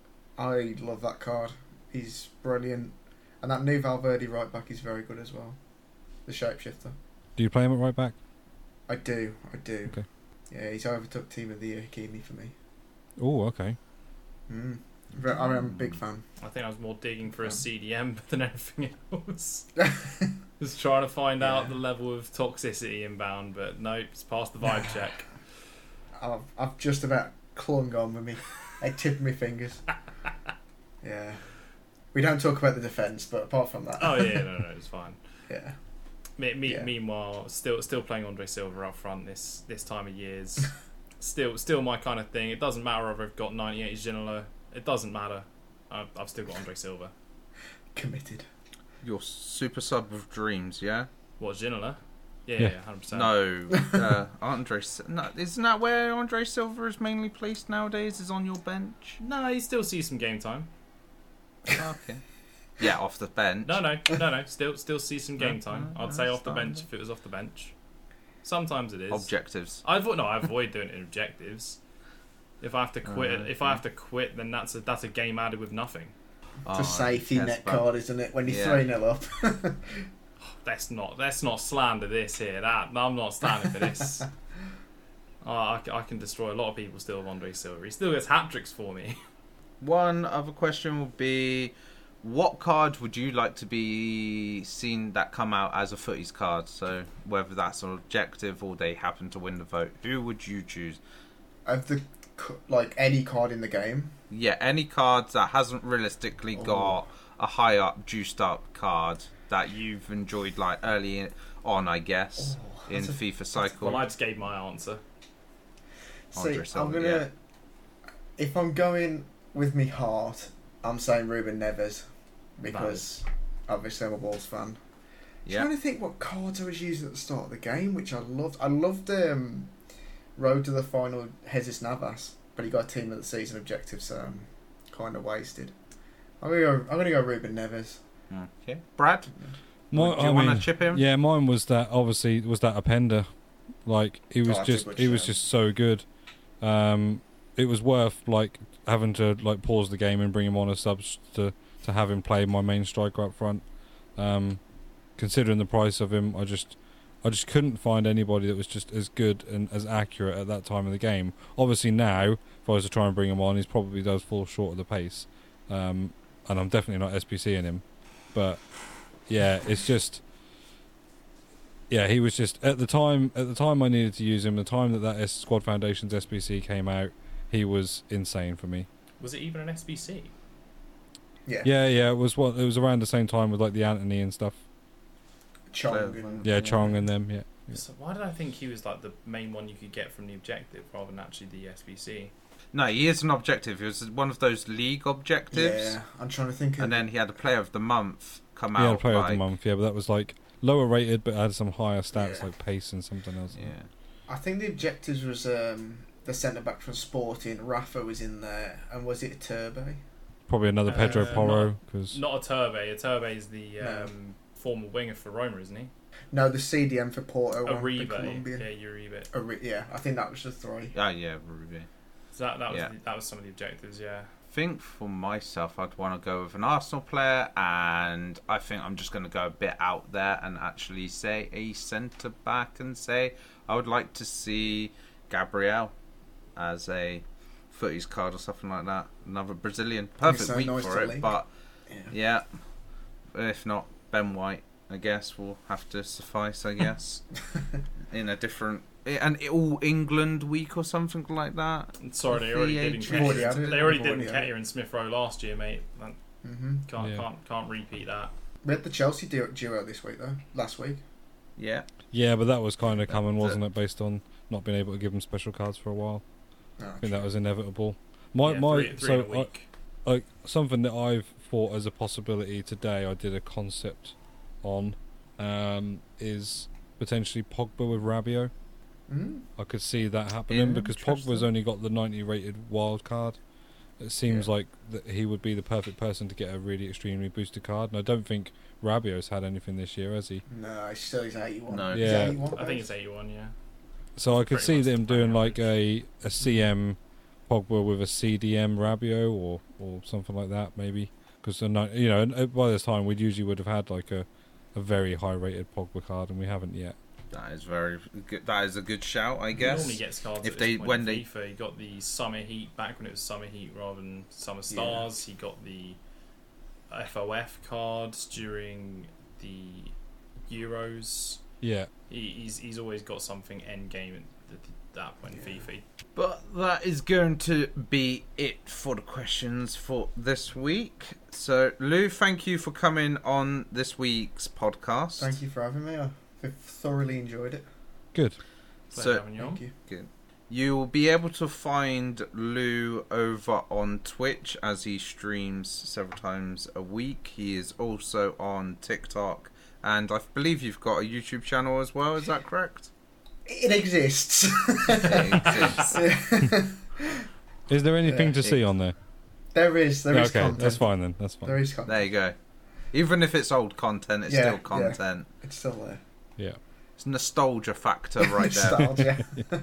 I love that card. He's brilliant. And that new Valverde right back is very good as well. The shapeshifter. Do you play him at right back? I do, I do. Okay. Yeah, he's overtook team of the year Hakimi for me. Oh, okay. Mm. Ve- I'm a big fan. I think I was more digging for a C D M than anything else. Just trying to find out Yeah. the level of toxicity inbound, but nope, it's past the vibe check. I've, I've just about clung on with me. I tipped my fingers. Yeah. We don't talk about the defence, but apart from that. Oh yeah, no, no, it's fine. Yeah. Me, me, Yeah. Meanwhile, still still playing Andre Silva up front this this time of years. still still my kind of thing. It doesn't matter whether I've got ninety-eight Ginola. It doesn't matter. I've, I've still got Andre Silva. Committed. Your super sub of dreams, yeah? What, Ginola? Yeah, Yeah. yeah, one hundred percent. No, uh, Andre. Sil- No, isn't that where Andre Silva is mainly placed nowadays? Is on your bench? No, you still see some game time. Okay. Yeah, off the bench. No, no, no, no. Still, still see some game No, time. no, I'd no, say it's off the fine. bench if it was off the bench. Sometimes it is. Objectives. I avoid no, I avoid doing it in objectives. If I have to quit, Oh, if I okay. have to quit, then that's a that's a game added with nothing. It's Oh, a safety yes, net but- card, isn't it? When you're Yeah. three nil up. Let's not let's not slander this here. That no, I'm not standing for this. Oh, I, c- I can destroy a lot of people still with Andre Silva. He still gets hat tricks for me. One other question would be, what card would you like to be seen that come out as a footies card? So whether that's an objective or they happen to win the vote, who would you choose? Of the c- like any card in the game. Yeah, any cards that hasn't realistically Oh. got a high up, juiced up card that you've enjoyed like early on, I guess, Oh, in that's a- FIFA cycle. Well, I just gave my answer. See, Andre I'm Silva, gonna. yeah. If I'm going with me heart, I'm saying Ruben Neves because obviously I'm a Wolves fan. Yeah. trying to think what cards I was using at the start of the game, which I loved. I loved um, Road to the Final Jesus Navas, but he got a Team of the Season objective, so I'm kind of wasted. I'm gonna go. I'm gonna go Ruben Neves. Okay, Brad, My, do you I want to mean, chip him? yeah, mine was that. Obviously, was that Openda. Like he was Oh, that's a just, good he was shout. just so good. Um, it was worth like having to like pause the game and bring him on as subs to to have him play my main striker up front. Um, considering the price of him, I just I just couldn't find anybody that was just as good and as accurate at that time of the game. Obviously now, if I was to try and bring him on, he probably does fall short of the pace. Um, and I'm definitely not SPCing him. But yeah, it's just yeah, he was just at the time at the time I needed to use him, the time that that S- Squad Foundations S B C came out, he was insane for me. Was it even an S B C? Yeah. Yeah, yeah, it was what it was around the same time with like the Anthony and stuff. Chong. Yeah. And, Yeah, Chong and them, yeah. Yeah. So why did I think he was like the main one you could get from the objective rather than actually the S B C? No, he is an objective. He was one of those league objectives, Yeah, I'm trying to think of. and then he had a Player of the Month come He had out. a player of like, the month, yeah, but that was like lower rated but had some higher stats Yeah. like pace and something else. Yeah. I think the objectives was um, the centre back from Sporting. Rafa was in there, and was it a Turbo? Probably another Pedro Uh, Porro because Not a Turbe. A Turbe is the No. um, former winger for Roma, isn't he? No, the C D M for Porto. one, the Aribe. Colombian. Yeah, Uribe. Ari- yeah, I think that was the three. Oh yeah, Ruby. So that that was Yeah. the, that was some of the objectives. Yeah. I think for myself, I'd want to go with an Arsenal player, and I think I'm just going to go a bit out there and actually say a centre back and say I would like to see Gabriel as a footies card or something like that. Another Brazilian, perfect so week nice for to it, link. but Yeah. yeah, if not Ben White, I guess will have to suffice. I guess in a different. An all England week or something like that. Sorry, they already did We've already Nketiah. had it. They already We've did already had it. Nketiah and Smith Rowe last year, mate. That- hmm Can't Yeah. can't can't repeat that. We had the Chelsea duo, duo this week though. Last week. Yeah. yeah, but that was kind of coming, That- wasn't it, based on not being able to give them special cards for a while. Oh, I think that was inevitable. My yeah, my three, three so in a I, week. like something that I've thought as a possibility today, I did a concept on, um, is potentially Pogba with Rabiot. Mhm. I could see that happening Yeah, because interesting. Pogba's only got the ninety rated wild card. It seems Yeah. like that he would be the perfect person to get a really extremely boosted card, and I don't think Rabiot's had anything this year, has he? No, it's still he's eighty-one. No. He's Yeah. eighty-one, I think it's eighty-one. Yeah. So I could Pretty see much them the doing player like a, a C M Pogba with a C D M Rabiot or, or something like that maybe, because you know and, uh, by this time we usually would have had like a, a very high rated Pogba card, and we haven't yet. That is very good. That is a good shout, I He guess. normally gets cards If at they- this point when in they- FIFA. He got the Summer Heat back when it was Summer Heat rather than Summer Stars. He got the F O F cards during the Euros. Yeah, He, he's he's always got something end game at th- that point in Yeah. FIFA. But that is going to be it for the questions for this week. So, Lou, thank you for coming on this week's podcast. Thank you for having me. I've thoroughly enjoyed it. good. Pleasure So, having you on. Thank you. you will be able to find Lou over on Twitch as he streams several times a week. He is also on TikTok, and I believe you've got a YouTube channel as well. Is that correct? It exists. It exists. Is there anything Yeah, to it- see on there? There is. There is okay, content. that's fine then. That's fine. There is content. There you go. Even if it's old content, it's Yeah, still yeah. content. It's still there. Yeah. It's nostalgia factor right there. Nostalgia. yeah.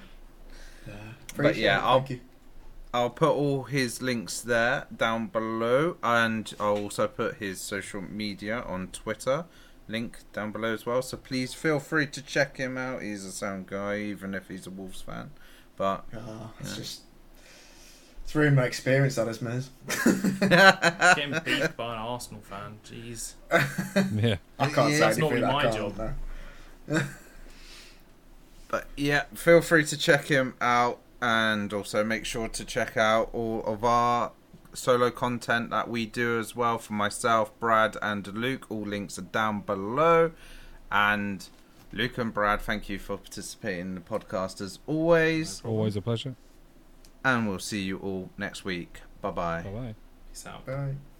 Appreciate yeah, it. I'll- Thank you. I'll put all his links there down below, and I'll also put his social media on Twitter link down below as well. So please feel free to check him out. He's a sound guy, even if he's a Wolves fan. But Oh, it's Yeah. just. It's ruined my experience, that is, Miz. Getting beat by an Arsenal fan. Jeez. Yeah. I can't Yeah, say that's anything normally that my I can't, job. no. but yeah, feel free to check him out. And also make sure to check out all of our solo content that we do as well for myself, Brad, and Luke. All links are down below. And Luke and Brad, thank you for participating in the podcast as always. Always a pleasure. And we'll see you all next week. Bye bye. Bye bye. Peace out. Bye.